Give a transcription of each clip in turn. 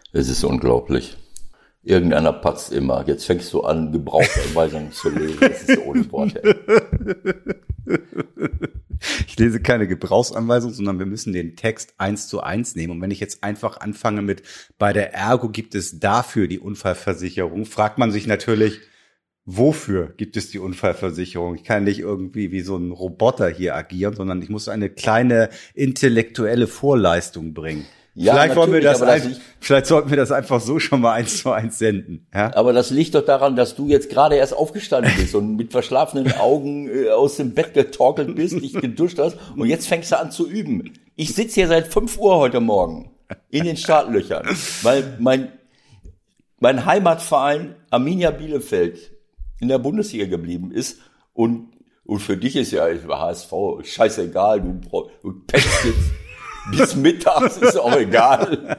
Es ist unglaublich. Irgendeiner patzt immer. Jetzt fängst du an, Gebrauchsanweisungen zu lesen. Das ist ohne Worte. Ich lese keine Gebrauchsanweisung, sondern wir müssen den Text 1:1 nehmen. Und wenn ich jetzt einfach anfange mit, bei der Ergo gibt es dafür die Unfallversicherung, fragt man sich natürlich, wofür gibt es die Unfallversicherung? Ich kann nicht irgendwie wie so ein Roboter hier agieren, sondern ich muss eine kleine intellektuelle Vorleistung bringen. Ja, vielleicht sollten wir das einfach so schon mal 1:1 senden. Ja? Aber das liegt doch daran, dass du jetzt gerade erst aufgestanden bist und mit verschlafenen Augen aus dem Bett getorkelt bist, dich geduscht hast und jetzt fängst du an zu üben. Ich sitze hier seit 5 Uhr heute Morgen in den Startlöchern, weil mein Heimatverein Arminia Bielefeld in der Bundesliga geblieben ist und für dich ist ja HSV scheißegal, du pechst jetzt bis mittags, ist auch egal.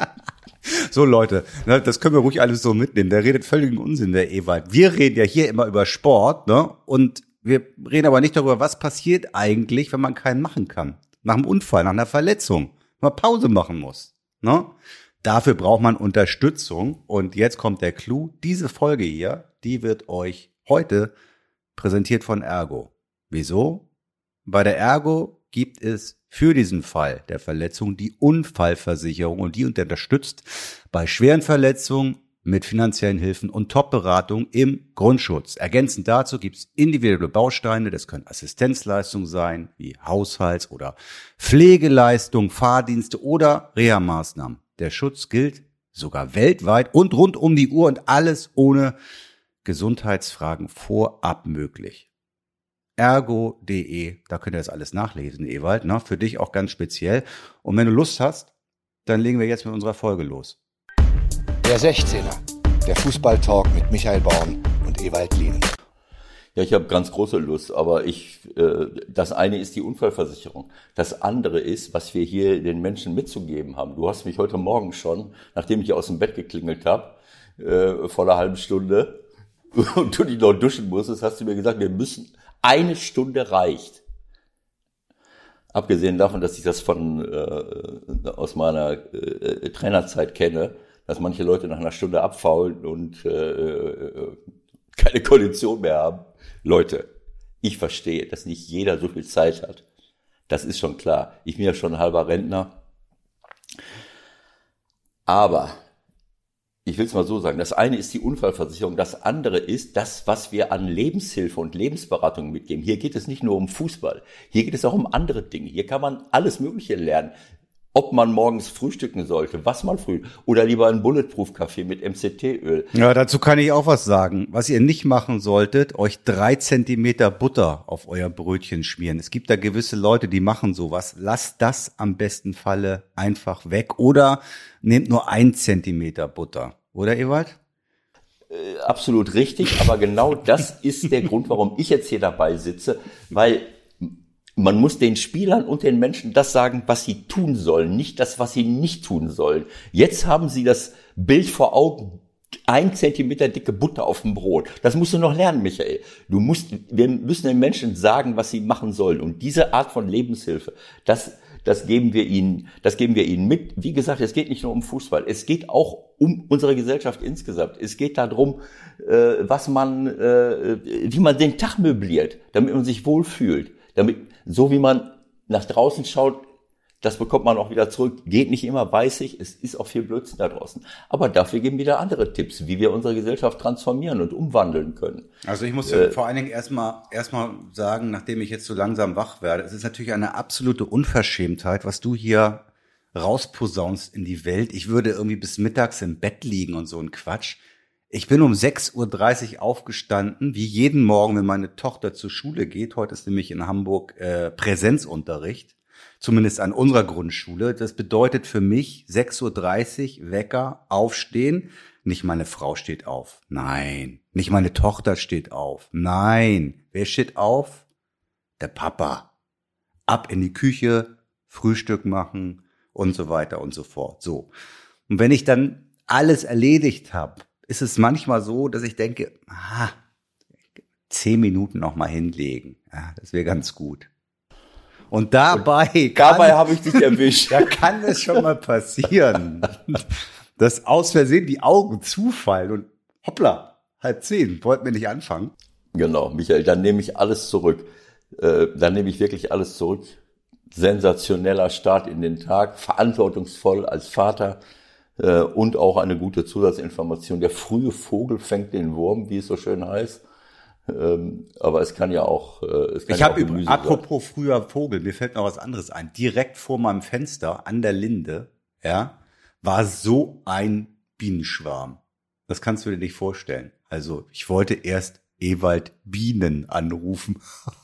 So Leute, ne, das können wir ruhig alles so mitnehmen. Der redet völligen Unsinn, der Ewald. Wir reden ja hier immer über Sport, ne? Und wir reden aber nicht darüber, was passiert eigentlich, wenn man keinen machen kann. Nach einem Unfall, nach einer Verletzung, wenn man Pause machen muss, ne? Dafür braucht man Unterstützung. Und jetzt kommt der Clou. Diese Folge hier, die wird euch heute präsentiert von Ergo. Wieso? Bei der Ergo gibt es für diesen Fall der Verletzung die Unfallversicherung und die unterstützt bei schweren Verletzungen mit finanziellen Hilfen und Top-Beratung im Grundschutz. Ergänzend dazu gibt es individuelle Bausteine, das können Assistenzleistungen sein, wie Haushalts- oder Pflegeleistungen, Fahrdienste oder Reha-Maßnahmen. Der Schutz gilt sogar weltweit und rund um die Uhr und alles ohne Gesundheitsfragen vorab möglich. Ergo.de, da könnt ihr das alles nachlesen, Ewald, ne? Für dich auch ganz speziell. Und wenn du Lust hast, dann legen wir jetzt mit unserer Folge los. Der 16er, der Fußballtalk mit Michael Baum und Ewald Lienen. Ja, ich habe ganz große Lust, aber das eine ist die Unfallversicherung. Das andere ist, was wir hier den Menschen mitzugeben haben. Du hast mich heute Morgen schon, nachdem ich aus dem Bett geklingelt habe, vor einer halben Stunde, und du dich noch duschen musstest, hast du mir gesagt, wir müssen 1 Stunde reicht. Abgesehen davon, dass ich das aus meiner Trainerzeit kenne, dass manche Leute nach einer Stunde abfaulen und keine Kondition mehr haben. Leute, ich verstehe, dass nicht jeder so viel Zeit hat. Das ist schon klar. Ich bin ja schon ein halber Rentner. Aber ich will es mal so sagen, das eine ist die Unfallversicherung, das andere ist das, was wir an Lebenshilfe und Lebensberatung mitgeben. Hier geht es nicht nur um Fußball, hier geht es auch um andere Dinge. Hier kann man alles Mögliche lernen. Ob man morgens frühstücken sollte, was man oder lieber einen Bulletproof-Kaffee mit MCT-Öl. Ja, dazu kann ich auch was sagen. Was ihr nicht machen solltet, euch 3 Zentimeter Butter auf euer Brötchen schmieren. Es gibt da gewisse Leute, die machen sowas. Lasst das am besten Falle einfach weg oder nehmt nur 1 Zentimeter Butter. Oder, Ewald? Absolut richtig, aber genau das ist der Grund, warum ich jetzt hier dabei sitze, weil man muss den Spielern und den Menschen das sagen, was sie tun sollen, nicht das, was sie nicht tun sollen. Jetzt haben sie das Bild vor Augen, 1 Zentimeter dicke Butter auf dem Brot. Das musst du noch lernen, Michael. Wir müssen den Menschen sagen, was sie machen sollen. Und diese Art von Lebenshilfe, das geben wir ihnen mit. Wie gesagt, es geht nicht nur um Fußball. Es geht auch um unsere Gesellschaft insgesamt. Es geht darum, wie man den Tag möbliert, damit man sich wohlfühlt. So wie man nach draußen schaut, das bekommt man auch wieder zurück. Geht nicht immer, weiß ich. Es ist auch viel Blödsinn da draußen. Aber dafür geben wir da andere Tipps, wie wir unsere Gesellschaft transformieren und umwandeln können. Also ich muss vor allen Dingen erstmal sagen, nachdem ich jetzt so langsam wach werde, es ist natürlich eine absolute Unverschämtheit, was du hier rausposaunst in die Welt. Ich würde irgendwie bis mittags im Bett liegen und so ein Quatsch. Ich bin um 6:30 Uhr aufgestanden, wie jeden Morgen, wenn meine Tochter zur Schule geht. Heute ist nämlich in Hamburg Präsenzunterricht, zumindest an unserer Grundschule. Das bedeutet für mich 6:30 Uhr Wecker, aufstehen. Nicht meine Frau steht auf. Nein. Nicht meine Tochter steht auf. Nein. Wer steht auf? Der Papa. Ab in die Küche, Frühstück machen und so weiter und so fort. So. Und wenn ich dann alles erledigt habe, ist es manchmal so, dass ich denke, 10 Minuten noch mal hinlegen. Ja, das wäre ganz gut. Und dabei habe ich dich erwischt. Da kann es schon mal passieren, dass aus Versehen die Augen zufallen und hoppla, 9:30, wollten wir nicht anfangen. Genau, Michael, dann nehme ich alles zurück. Dann nehme ich wirklich alles zurück. Sensationeller Start in den Tag, verantwortungsvoll als Vater und auch eine gute Zusatzinformation. Der frühe Vogel fängt den Wurm, wie es so schön heißt. Aber es kann ja auch Ich habe apropos früher Vogel, mir fällt noch was anderes ein. Direkt vor meinem Fenster an der Linde, ja, war so ein Bienenschwarm. Das kannst du dir nicht vorstellen. Also ich wollte erst Ewald Bienen anrufen.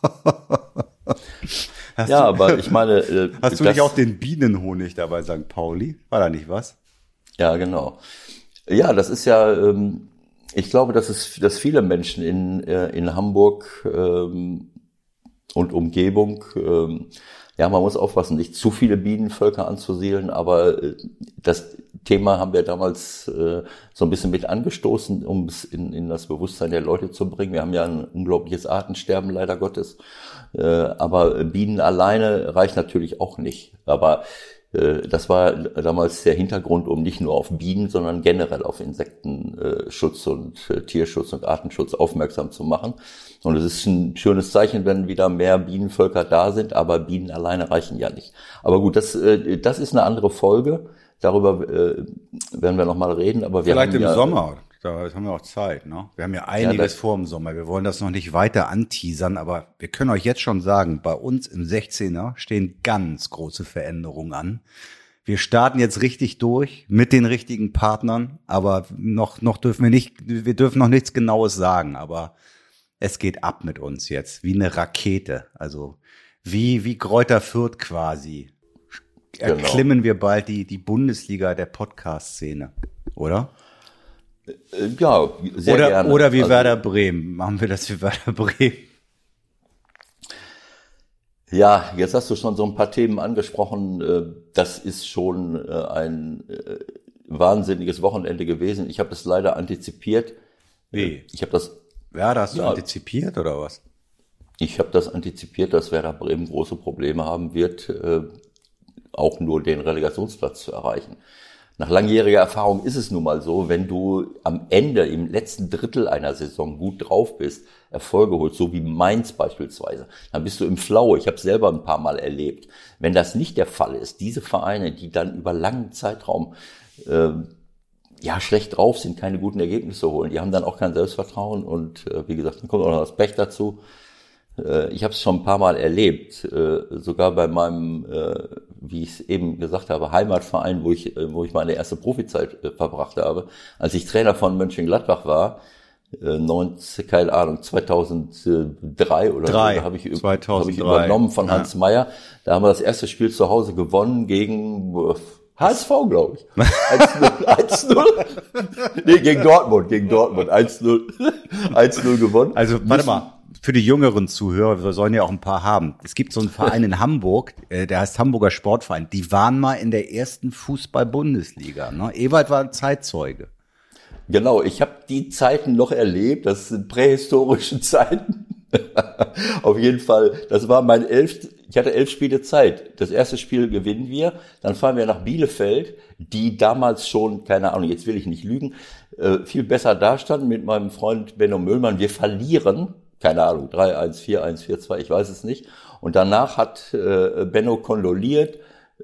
Aber ich meine... hast du nicht auch den Bienenhonig dabei, St. Pauli? War da nicht was? Ja, genau. Ja, das ist ja... ich glaube, dass viele Menschen in Hamburg und Umgebung... man muss aufpassen, nicht zu viele Bienenvölker anzusiedeln, aber das Thema haben wir damals so ein bisschen mit angestoßen, um es in das Bewusstsein der Leute zu bringen. Wir haben ja ein unglaubliches Artensterben, leider Gottes. Aber Bienen alleine reicht natürlich auch nicht. Aber das war damals der Hintergrund, um nicht nur auf Bienen, sondern generell auf Insektenschutz und Tierschutz und Artenschutz aufmerksam zu machen. Und es ist ein schönes Zeichen, wenn wieder mehr Bienenvölker da sind, aber Bienen alleine reichen ja nicht. Aber gut, das ist eine andere Folge. Darüber werden wir nochmal reden. Aber wir vielleicht haben im Sommer, da haben wir auch Zeit. Ne? Wir haben ja einiges vor im Sommer. Wir wollen das noch nicht weiter anteasern, aber wir können euch jetzt schon sagen, bei uns im 16er stehen ganz große Veränderungen an. Wir starten jetzt richtig durch mit den richtigen Partnern, aber noch dürfen wir dürfen noch nichts Genaues sagen, aber es geht ab mit uns jetzt, wie eine Rakete, also wie Greuther Fürth quasi. Erklimmen wir bald die Bundesliga der Podcast-Szene, oder? Ja, sehr gerne. Oder wie Werder Bremen. Machen wir das wie Werder Bremen? Ja, jetzt hast du schon so ein paar Themen angesprochen. Das ist schon ein wahnsinniges Wochenende gewesen. Ich habe das leider antizipiert. Wie? Werder hast du antizipiert oder was? Ich habe das antizipiert, dass Werder Bremen große Probleme haben wird, auch nur den Relegationsplatz zu erreichen. Nach langjähriger Erfahrung ist es nun mal so, wenn du am Ende im letzten Drittel einer Saison gut drauf bist, Erfolge holst, so wie Mainz beispielsweise, dann bist du im Flow. Ich habe es selber ein paar Mal erlebt. Wenn das nicht der Fall ist, diese Vereine, die dann über langen Zeitraum schlecht drauf sind, keine guten Ergebnisse holen, die haben dann auch kein Selbstvertrauen und wie gesagt, dann kommt auch noch das Pech dazu. Ich habe es schon ein paar Mal erlebt, sogar bei meinem, wie ich es eben gesagt habe, Heimatverein, wo ich meine erste Profizeit verbracht habe. Als ich Trainer von Mönchengladbach war, 2003 oder so, habe ich übernommen von Hans Meyer. Da haben wir das erste Spiel zu Hause gewonnen gegen HSV, glaube ich. 1-0. Nee, gegen Dortmund. 1-0 gewonnen. Also, warte mal. Für die jüngeren Zuhörer, wir sollen ja auch ein paar haben. Es gibt so einen Verein in Hamburg, der heißt Hamburger Sportverein. Die waren mal in der ersten Fußball-Bundesliga. Ne? Ewald war ein Zeitzeuge. Genau, ich habe die Zeiten noch erlebt. Das sind prähistorische Zeiten. Auf jeden Fall, das war ich hatte 11 Spiele Zeit. Das erste Spiel gewinnen wir, dann fahren wir nach Bielefeld, die damals schon, keine Ahnung, jetzt will ich nicht lügen, viel besser dastanden mit meinem Freund Benno Müllmann. Wir verlieren, keine Ahnung, 3-1, 4-1, 4-2, ich weiß es nicht. Und danach hat Benno kondoliert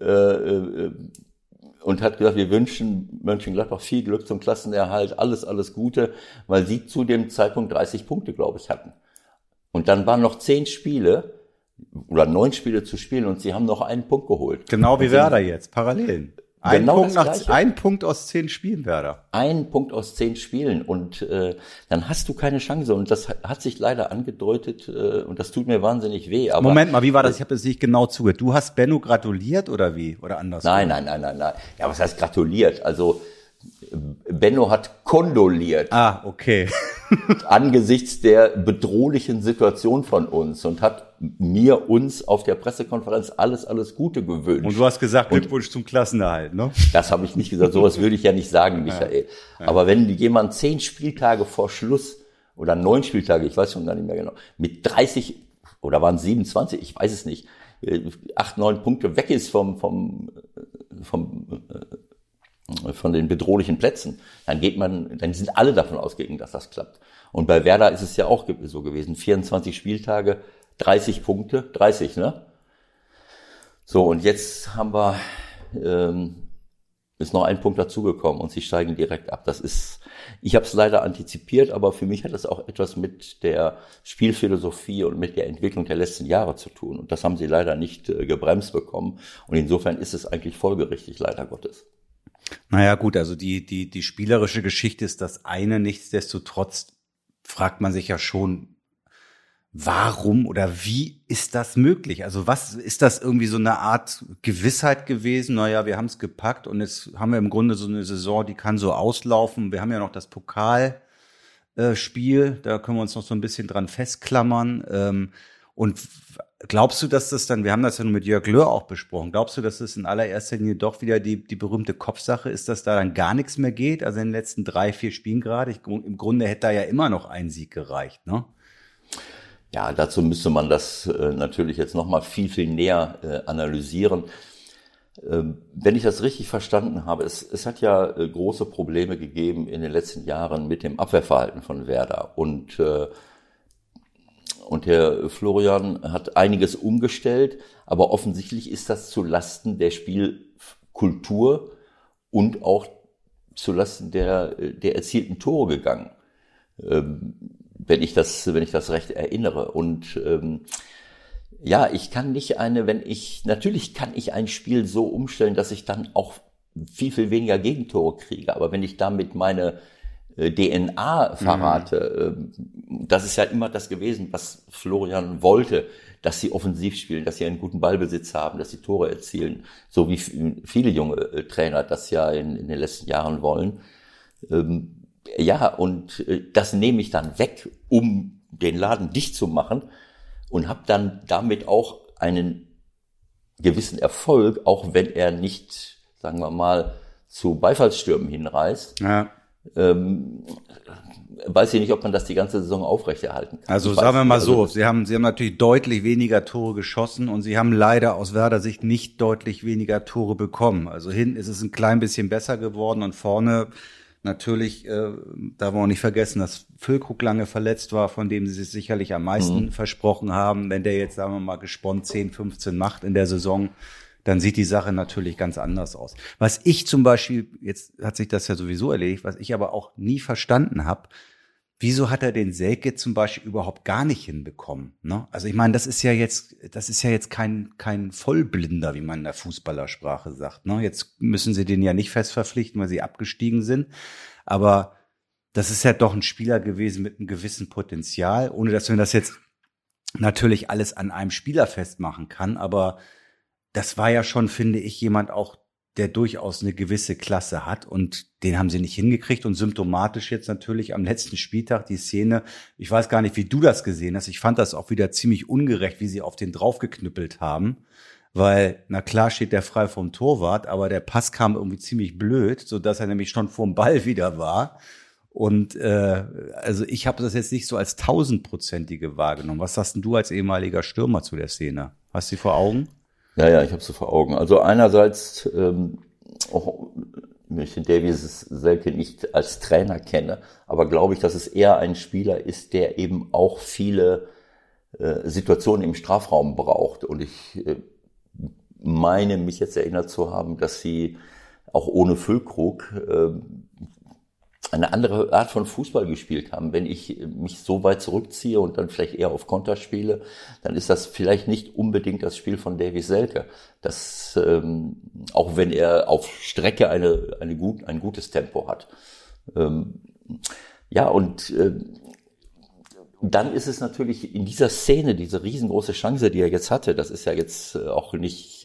und hat gesagt, wir wünschen Mönchengladbach viel Glück zum Klassenerhalt, alles Gute, weil sie zu dem Zeitpunkt 30 Punkte, glaube ich, hatten. Und dann waren noch 10 Spiele oder 9 Spiele zu spielen und sie haben noch einen Punkt geholt. Genau wie Werder jetzt, Parallelen. Ein Punkt aus 10 Spielen, Werder. Ein Punkt aus 10 Spielen und dann hast du keine Chance und das hat sich leider angedeutet und das tut mir wahnsinnig weh. Aber Moment mal, wie war das? Ich habe das nicht genau zugehört. Du hast Benno gratuliert oder wie? Oder anders? Nein. Ja, was heißt gratuliert? Also Benno hat kondoliert. Ah, okay. Angesichts der bedrohlichen Situation von uns und hat uns auf der Pressekonferenz alles Gute gewünscht. Und du hast gesagt, Glückwunsch zum Klassenerhalt, ne? Das habe ich nicht gesagt, sowas würde ich ja nicht sagen, Michael. Ja. Aber wenn jemand 10 Spieltage vor Schluss oder 9 Spieltage, ich weiß schon gar nicht mehr genau, mit 30 oder waren es 27, ich weiß es nicht, 8, 9 Punkte weg ist vom bedrohlichen Plätzen, dann sind alle davon ausgegangen, dass das klappt. Und bei Werder ist es ja auch so gewesen, 24 Spieltage, 30 Punkte, 30, ne? So, und jetzt ist noch ein Punkt dazugekommen und sie steigen direkt ab. Ich habe es leider antizipiert, aber für mich hat das auch etwas mit der Spielphilosophie und mit der Entwicklung der letzten Jahre zu tun. Und das haben sie leider nicht gebremst bekommen. Und insofern ist es eigentlich folgerichtig, leider Gottes. Naja, gut, also die spielerische Geschichte ist das eine. Nichtsdestotrotz fragt man sich ja schon, warum oder wie ist das möglich? Also was ist das irgendwie so eine Art Gewissheit gewesen? Naja, wir haben es gepackt und jetzt haben wir im Grunde so eine Saison, die kann so auslaufen. Wir haben ja noch das Pokalspiel, da können wir uns noch so ein bisschen dran festklammern. Und glaubst du, dass das dann, wir haben das ja nur mit Jörg Löhr auch besprochen, glaubst du, dass das in allererster Linie doch wieder die berühmte Kopfsache ist, dass da dann gar nichts mehr geht? Also in den letzten 3-4 Spielen gerade, im Grunde hätte da ja immer noch ein Sieg gereicht, ne? Ja, dazu müsste man das natürlich jetzt nochmal viel, viel näher analysieren. Wenn ich das richtig verstanden habe, es hat ja große Probleme gegeben in den letzten Jahren mit dem Abwehrverhalten von Werder. Und Herr Florian hat einiges umgestellt, aber offensichtlich ist das zulasten der Spielkultur und auch zulasten der erzielten Tore gegangen. Wenn ich das recht erinnere. Und ich kann nicht natürlich kann ich ein Spiel so umstellen, dass ich dann auch viel, viel weniger Gegentore kriege. Aber wenn ich damit meine DNA verrate, das ist ja immer das gewesen, was Florian wollte, dass sie offensiv spielen, dass sie einen guten Ballbesitz haben, dass sie Tore erzielen, so wie viele junge Trainer das ja in den letzten Jahren wollen. Und das nehme ich dann weg, um den Laden dicht zu machen und habe dann damit auch einen gewissen Erfolg, auch wenn er nicht, sagen wir mal, zu Beifallsstürmen hinreißt. Ja. Weiß ich nicht, ob man das die ganze Saison aufrechterhalten kann. Also sagen wir mal so, Sie haben natürlich deutlich weniger Tore geschossen und Sie haben leider aus Werder Sicht nicht deutlich weniger Tore bekommen. Also hinten ist es ein klein bisschen besser geworden und vorne natürlich, darf man auch nicht vergessen, dass Füllkrug lange verletzt war, von dem sie sich sicherlich am meisten versprochen haben. Wenn der jetzt, sagen wir mal, gesponnen 10, 15 macht in der Saison, dann sieht die Sache natürlich ganz anders aus. Was ich zum Beispiel, jetzt hat sich das ja sowieso erledigt, was ich aber auch nie verstanden habe, wieso hat er den Selke zum Beispiel überhaupt gar nicht hinbekommen? Ne? Also ich meine, das ist ja jetzt kein Vollblinder, wie man in der Fußballersprache sagt. Ne? Jetzt müssen sie den ja nicht fest verpflichten, weil sie abgestiegen sind. Aber das ist ja doch ein Spieler gewesen mit einem gewissen Potenzial, ohne dass man das jetzt natürlich alles an einem Spieler festmachen kann. Aber das war ja schon, finde ich, jemand auch, der durchaus eine gewisse Klasse hat und den haben sie nicht hingekriegt und symptomatisch jetzt natürlich am letzten Spieltag die Szene, ich weiß gar nicht, wie du das gesehen hast, ich fand das auch wieder ziemlich ungerecht, wie sie auf den draufgeknüppelt haben, weil, na klar steht der frei vom Torwart, aber der Pass kam irgendwie ziemlich blöd, sodass er nämlich schon vorm Ball wieder war und also ich habe das jetzt nicht so als 1000-prozentige wahrgenommen. Was sagst denn du als ehemaliger Stürmer zu der Szene? Hast du sie vor Augen? Ja, ich habe sie vor Augen. Also einerseits, auch wenn ich den Davy Selke nicht als Trainer kenne, aber glaube ich, dass es eher ein Spieler ist, der eben auch viele Situationen im Strafraum braucht. Und ich meine, mich jetzt erinnert zu haben, dass sie auch ohne Füllkrug eine andere Art von Fußball gespielt haben. Wenn ich mich so weit zurückziehe und dann vielleicht eher auf Konter spiele, dann ist das vielleicht nicht unbedingt das Spiel von Davy Selke. Das, auch wenn er auf Strecke ein gutes Tempo hat. Und dann ist es natürlich in dieser Szene, diese riesengroße Chance, die er jetzt hatte, das ist ja jetzt auch nicht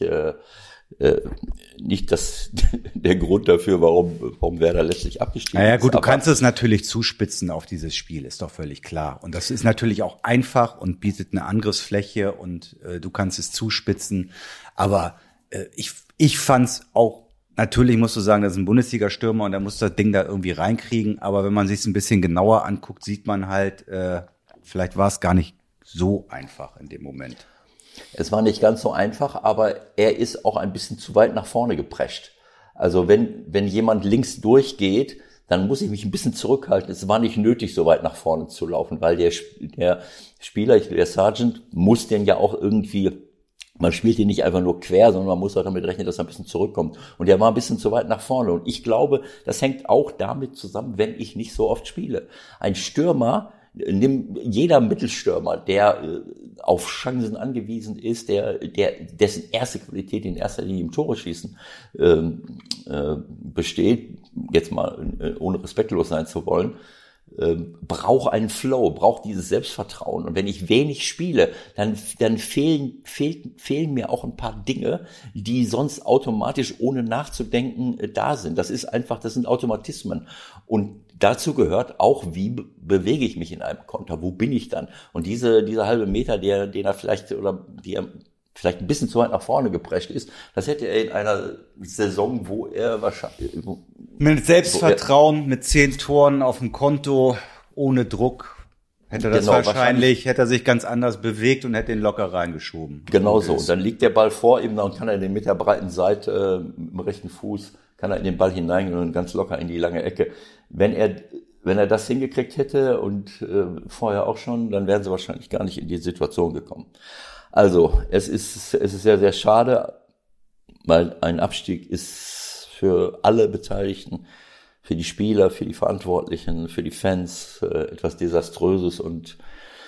der Grund dafür, warum Werder letztlich abgestiegen ist. Naja gut, du kannst es natürlich zuspitzen auf dieses Spiel, ist doch völlig klar. Und das ist natürlich auch einfach und bietet eine Angriffsfläche und du kannst es zuspitzen. Aber ich fand's auch, natürlich musst du sagen, das ist ein Bundesliga-Stürmer und der muss das Ding da irgendwie reinkriegen. Aber wenn man sich es ein bisschen genauer anguckt, sieht man halt, vielleicht war es gar nicht so einfach in dem Moment. Es war nicht ganz so einfach, aber er ist auch ein bisschen zu weit nach vorne geprescht. Also wenn jemand links durchgeht, dann muss ich mich ein bisschen zurückhalten. Es war nicht nötig, so weit nach vorne zu laufen, weil der Spieler, der Sergeant, muss den ja auch irgendwie, man spielt ihn nicht einfach nur quer, sondern man muss auch damit rechnen, dass er ein bisschen zurückkommt. Und der war ein bisschen zu weit nach vorne. Und ich glaube, das hängt auch damit zusammen, wenn ich nicht so oft spiele. Ein Stürmer, jeder Mittelstürmer, der auf Chancen angewiesen ist, dessen erste Qualität in erster Linie im Tore schießen besteht, jetzt mal ohne respektlos sein zu wollen, braucht einen Flow, braucht dieses Selbstvertrauen. Und wenn ich wenig spiele, dann fehlen mir auch ein paar Dinge, die sonst automatisch ohne nachzudenken da sind. Das sind Automatismen. Und dazu gehört auch, wie bewege ich mich in einem Konter? Wo bin ich dann? Und dieser halbe Meter, die er vielleicht ein bisschen zu weit nach vorne geprescht ist, das hätte er in einer Saison, wo er wahrscheinlich mit Selbstvertrauen, mit 10 Toren auf dem Konto, ohne Druck, hätte er sich ganz anders bewegt und hätte ihn locker reingeschoben. Genau so. Und dann liegt der Ball vor ihm und kann er den mit der breiten Seite mit dem rechten Fuß kann er in den Ball hineingehen und ganz locker in die lange Ecke. Wenn er das hingekriegt hätte und vorher auch schon, dann wären sie wahrscheinlich gar nicht in die Situation gekommen. Also, es ist sehr, sehr schade, weil ein Abstieg ist für alle Beteiligten, für die Spieler, für die Verantwortlichen, für die Fans etwas Desaströses und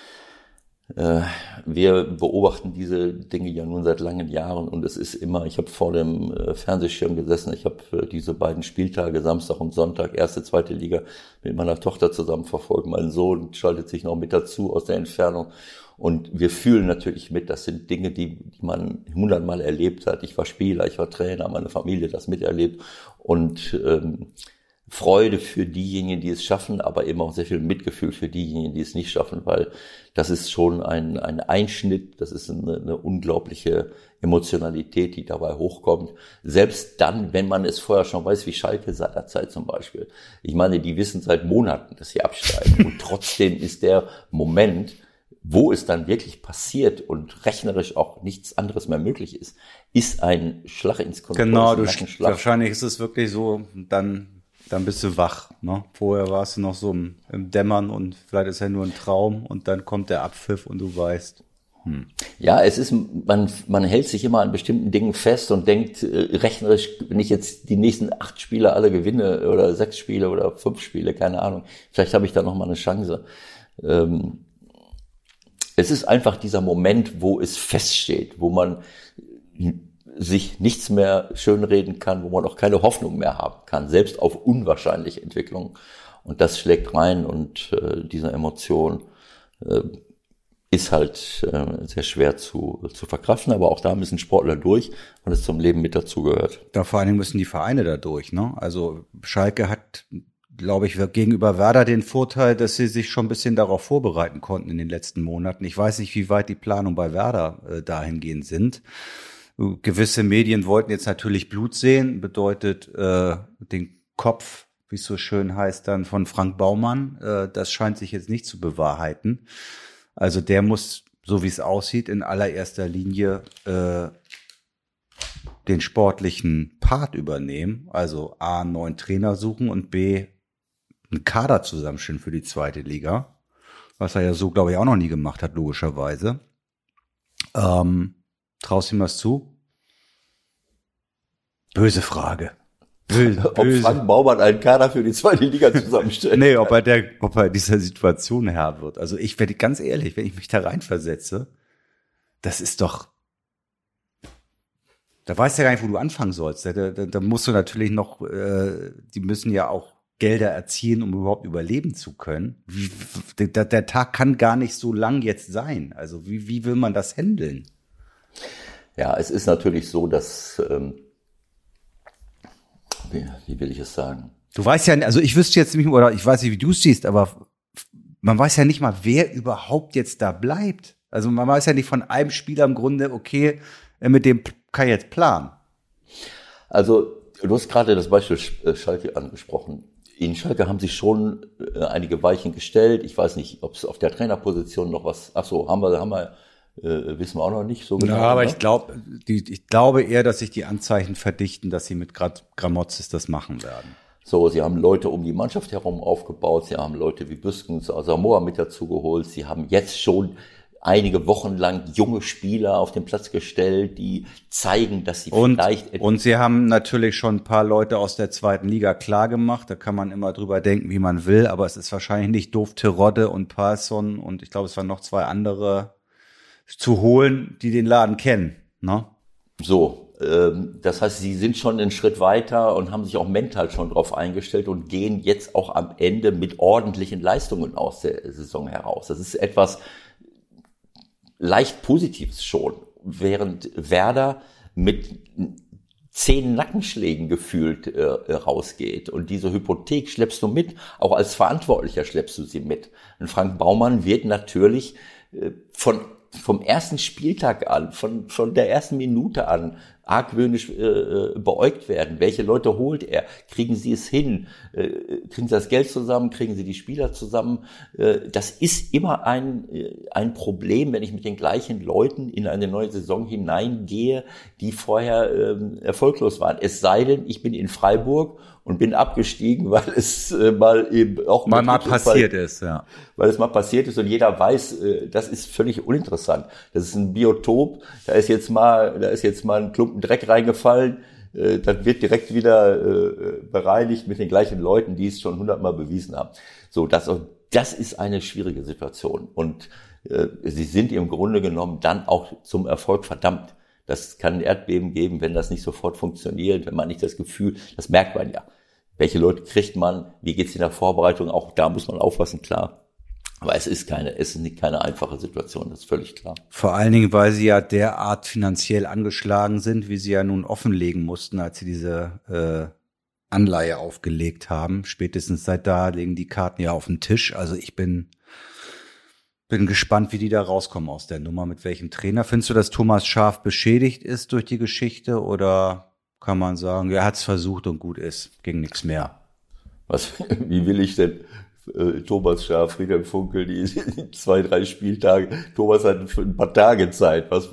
wir beobachten diese Dinge ja nun seit langen Jahren und es ist immer, ich habe vor dem Fernsehschirm gesessen, ich habe diese beiden Spieltage, Samstag und Sonntag, erste, zweite Liga, mit meiner Tochter zusammen verfolgt. Mein Sohn schaltet sich noch mit dazu aus der Entfernung und wir fühlen natürlich mit, das sind Dinge, die man 100-mal erlebt hat. Ich war Spieler, ich war Trainer, meine Familie hat das miterlebt und Freude für diejenigen, die es schaffen, aber eben auch sehr viel Mitgefühl für diejenigen, die es nicht schaffen, weil das ist schon ein Einschnitt, das ist eine unglaubliche Emotionalität, die dabei hochkommt. Selbst dann, wenn man es vorher schon weiß, wie Schalke seinerzeit zum Beispiel. Ich meine, die wissen seit Monaten, dass sie absteigen und trotzdem ist der Moment, wo es dann wirklich passiert und rechnerisch auch nichts anderes mehr möglich ist ein Schlag ins Kontor. Genau, wahrscheinlich ist es wirklich so, dann bist du wach, ne? Vorher warst du noch so im Dämmern und vielleicht ist ja nur ein Traum und dann kommt der Abpfiff und du weißt. Ja, es ist, man hält sich immer an bestimmten Dingen fest und denkt, rechnerisch, wenn ich jetzt die nächsten 8 Spiele alle gewinne oder 6 Spiele oder 5 Spiele, keine Ahnung, vielleicht habe ich da noch mal eine Chance. Es ist einfach dieser Moment, wo es feststeht, wo man sich nichts mehr schönreden kann, wo man auch keine Hoffnung mehr haben kann, selbst auf unwahrscheinliche Entwicklungen. Und das schlägt rein und diese Emotion ist halt sehr schwer zu verkraften, aber auch da müssen Sportler durch, weil es zum Leben mit dazugehört. Da vor allen Dingen müssen die Vereine da durch, ne? Also Schalke hat, glaube ich, gegenüber Werder den Vorteil, dass sie sich schon ein bisschen darauf vorbereiten konnten in den letzten Monaten. Ich weiß nicht, wie weit die Planungen bei Werder dahingehend sind. Gewisse Medien wollten jetzt natürlich Blut sehen, bedeutet den Kopf, wie es so schön heißt, dann von Frank Baumann. Das scheint sich jetzt nicht zu bewahrheiten. Also der muss, so wie es aussieht, in allererster Linie den sportlichen Part übernehmen. Also A, einen neuen Trainer suchen und B, einen Kader zusammenstellen für die zweite Liga. Was er ja so, glaube ich, auch noch nie gemacht hat, logischerweise. Traust du ihm was zu? Böse Frage. Böse. Ob Frank Baumann einen Kader für die zweite Liga zusammenstellt. Nee, ob er dieser Situation Herr wird. Also ich werde ganz ehrlich, wenn ich mich da reinversetze, das ist doch, da weißt du ja gar nicht, wo du anfangen sollst. Da musst du natürlich noch, die müssen ja auch Gelder erzielen, um überhaupt überleben zu können. Der Tag kann gar nicht so lang jetzt sein. Also wie will man das handeln? Ja, es ist natürlich so, dass, wie will ich es sagen? Du weißt ja, also ich wüsste jetzt nicht, oder ich weiß nicht, wie du es siehst, aber man weiß ja nicht mal, wer überhaupt jetzt da bleibt. Also man weiß ja nicht von einem Spieler im Grunde, okay, mit dem kann ich jetzt planen. Also du hast gerade das Beispiel Schalke angesprochen. In Schalke haben sich schon einige Weichen gestellt. Ich weiß nicht, ob es auf der Trainerposition noch was, haben wir wissen wir auch noch nicht so genau. Ja, aber ne? ich glaube eher, dass sich die Anzeichen verdichten, dass sie mit Gramotzes das machen werden. So, sie haben Leute um die Mannschaft herum aufgebaut, sie haben Leute wie Büskens, Asamoah mit dazu geholt, sie haben jetzt schon einige Wochen lang junge Spieler auf den Platz gestellt, die zeigen, dass sie vielleicht... Und sie haben natürlich schon ein paar Leute aus der zweiten Liga klar gemacht, da kann man immer drüber denken, wie man will, aber es ist wahrscheinlich nicht doof, Terodde und Persson und ich glaube, es waren noch 2 andere zu holen, die den Laden kennen, ne? So, das heißt, sie sind schon einen Schritt weiter und haben sich auch mental schon drauf eingestellt und gehen jetzt auch am Ende mit ordentlichen Leistungen aus der Saison heraus. Das ist etwas leicht Positives schon, während Werder mit 10 Nackenschlägen gefühlt rausgeht. Und diese Hypothek schleppst du mit, auch als Verantwortlicher schleppst du sie mit. Und Frank Baumann wird natürlich vom ersten Spieltag an, von der ersten Minute an argwöhnisch beäugt werden. Welche Leute holt er? Kriegen sie es hin? Kriegen sie das Geld zusammen? Kriegen sie die Spieler zusammen? Das ist immer ein Problem, wenn ich mit den gleichen Leuten in eine neue Saison hineingehe, die vorher erfolglos waren. Es sei denn, ich bin in Freiburg und bin abgestiegen, weil es mal eben auch mal passiert ist, ja. Weil es mal passiert ist und jeder weiß, das ist völlig uninteressant. Das ist ein Biotop, da ist jetzt mal ein Klumpen Dreck reingefallen, das wird direkt wieder bereinigt mit den gleichen Leuten, die es schon 100-mal bewiesen haben. So, das ist eine schwierige Situation und sie sind im Grunde genommen dann auch zum Erfolg verdammt. Das kann ein Erdbeben geben, wenn das nicht sofort funktioniert, wenn man nicht das Gefühl, das merkt man ja. Welche Leute kriegt man? Wie geht's in der Vorbereitung? Auch da muss man aufpassen, klar. Aber es ist keine einfache Situation, das ist völlig klar. Vor allen Dingen, weil sie ja derart finanziell angeschlagen sind, wie sie ja nun offenlegen mussten, als sie diese Anleihe aufgelegt haben. Spätestens seit da liegen die Karten ja auf dem Tisch. Also ich bin gespannt, wie die da rauskommen aus der Nummer, mit welchem Trainer. Findest du, dass Thomas Schaaf beschädigt ist durch die Geschichte oder kann man sagen, er hat's versucht und gut ist, ging nichts mehr? Wie will ich denn Thomas Schaaf, Friedhelm Funkel, die 2-3 Spieltage, Thomas hat ein paar Tage Zeit, das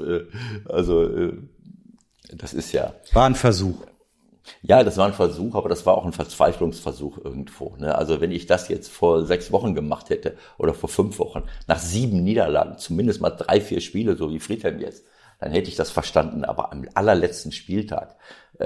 ist ja... War ein Versuch. Ja, das war ein Versuch, aber das war auch ein Verzweiflungsversuch irgendwo. Ne? Also wenn ich das jetzt vor 6 Wochen gemacht hätte oder vor 5 Wochen, nach 7 Niederlagen, zumindest mal 3-4 Spiele, so wie Friedhelm jetzt, dann hätte ich das verstanden. Aber am allerletzten Spieltag,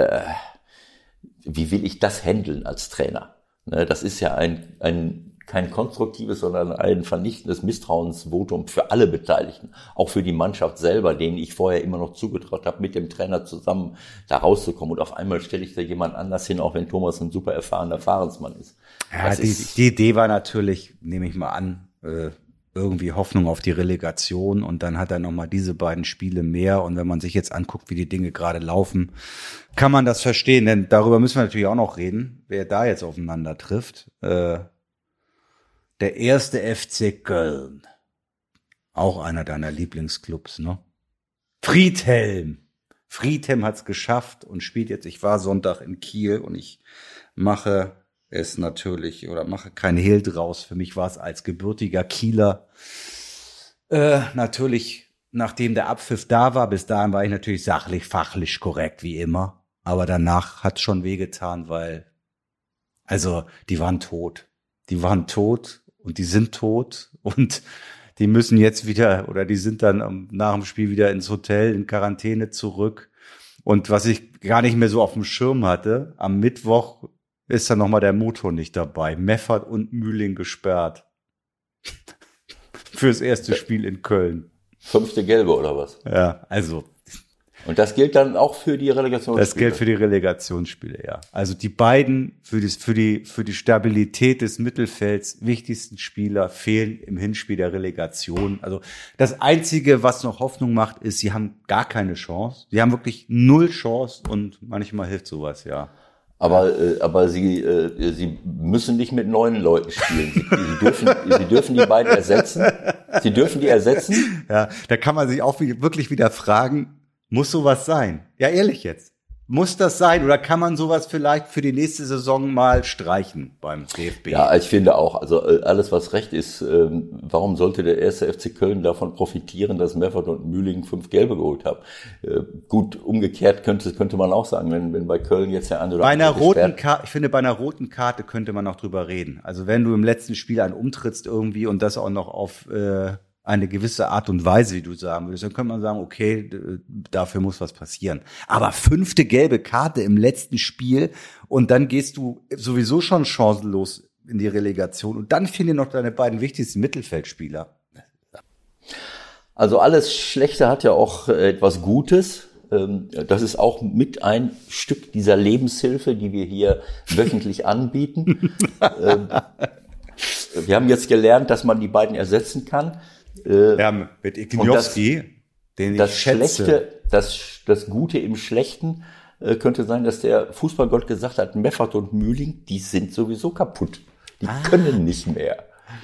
wie will ich das handeln als Trainer? Ne? Das ist ja kein konstruktives, sondern ein vernichtendes Misstrauensvotum für alle Beteiligten, auch für die Mannschaft selber, denen ich vorher immer noch zugetraut habe, mit dem Trainer zusammen da rauszukommen. Und auf einmal stelle ich da jemand anders hin, auch wenn Thomas ein super erfahrener Fahrensmann ist. Ja, die Idee war natürlich, nehme ich mal an, irgendwie Hoffnung auf die Relegation und dann hat er nochmal diese beiden Spiele mehr und wenn man sich jetzt anguckt, wie die Dinge gerade laufen, kann man das verstehen, denn darüber müssen wir natürlich auch noch reden, wer da jetzt aufeinander trifft. Der erste FC Köln, auch einer deiner Lieblingsclubs, ne? Friedhelm hat's geschafft und spielt jetzt, ich war Sonntag in Kiel und ich mache kein Hehl draus. Für mich war es als gebürtiger Kieler natürlich, nachdem der Abpfiff da war, bis dahin war ich natürlich sachlich, fachlich korrekt, wie immer. Aber danach hat's schon wehgetan, weil, also, die waren tot. Die waren tot und die sind tot und die müssen jetzt wieder, oder die sind dann nach dem Spiel wieder ins Hotel in Quarantäne zurück. Und was ich gar nicht mehr so auf dem Schirm hatte, am Mittwoch ist dann nochmal der Motor nicht dabei. Meffert und Mühling gesperrt. Fürs erste Spiel in Köln. 5. Gelbe oder was? Ja, also. Und das gilt dann auch für die Relegationsspiele? Das gilt für die Relegationsspiele, ja. Also die beiden für die Stabilität des Mittelfelds wichtigsten Spieler fehlen im Hinspiel der Relegation. Also das Einzige, was noch Hoffnung macht, ist, sie haben gar keine Chance. Sie haben wirklich 0 Chance und manchmal hilft sowas, ja. Aber sie müssen nicht mit 9 Leuten spielen. Sie dürfen die beiden ersetzen. Sie dürfen die ersetzen. Ja, da kann man sich auch wirklich wieder fragen, muss sowas sein? Ja, ehrlich jetzt. Muss das sein oder kann man sowas vielleicht für die nächste Saison mal streichen beim DFB? Ja, ich finde auch, also alles was recht ist, warum sollte der 1. FC Köln davon profitieren, dass Meffert und Mühling 5 Gelbe geholt haben? Gut, umgekehrt könnte man auch sagen, wenn bei Köln jetzt der eine oder andere ich finde, bei einer roten Karte könnte man noch drüber reden. Also wenn du im letzten Spiel einen umtrittst irgendwie und das auch noch auf eine gewisse Art und Weise, wie du sagen würdest, dann könnte man sagen, okay, dafür muss was passieren. Aber 5. gelbe Karte im letzten Spiel und dann gehst du sowieso schon chancenlos in die Relegation und dann fehlen dir noch deine beiden wichtigsten Mittelfeldspieler. Also alles Schlechte hat ja auch etwas Gutes. Das ist auch mit ein Stück dieser Lebenshilfe, die wir hier wöchentlich anbieten. Wir haben jetzt gelernt, dass man die beiden ersetzen kann. Ja, mit Igniowski, den ich schätze. Das Gute im Schlechten könnte sein, dass der Fußballgott gesagt hat, Meffert und Mühling, die sind sowieso kaputt. Die können nicht mehr.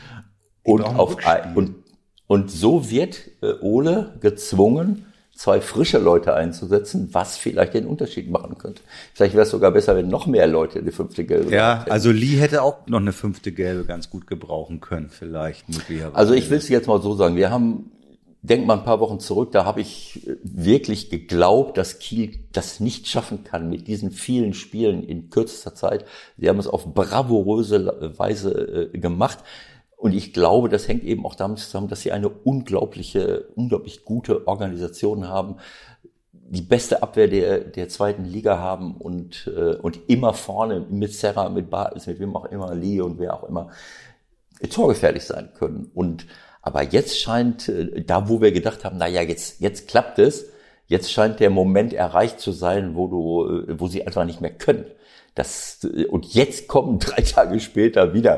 Und so wird Ole gezwungen, 2 frische Leute einzusetzen, was vielleicht den Unterschied machen könnte. Vielleicht wäre es sogar besser, wenn noch mehr Leute eine 5. Gelbe hätten. Also Lee hätte auch noch eine 5. Gelbe ganz gut gebrauchen können, vielleicht möglicherweise. Also ich will es jetzt mal so sagen, denk mal ein paar Wochen zurück, da habe ich wirklich geglaubt, dass Kiel das nicht schaffen kann mit diesen vielen Spielen in kürzester Zeit. Sie haben es auf bravouröse Weise gemacht. Und ich glaube, das hängt eben auch damit zusammen, dass sie eine unglaublich gute Organisation haben, die beste Abwehr der 2. Liga haben und immer vorne mit Serra, mit Bartels, mit wem auch immer, Lee und wer auch immer, torgefährlich sein können. Aber jetzt scheint, da wo wir gedacht haben, na ja, jetzt klappt es, jetzt scheint der Moment erreicht zu sein, wo sie einfach nicht mehr können. Und jetzt kommen 3 Tage später wieder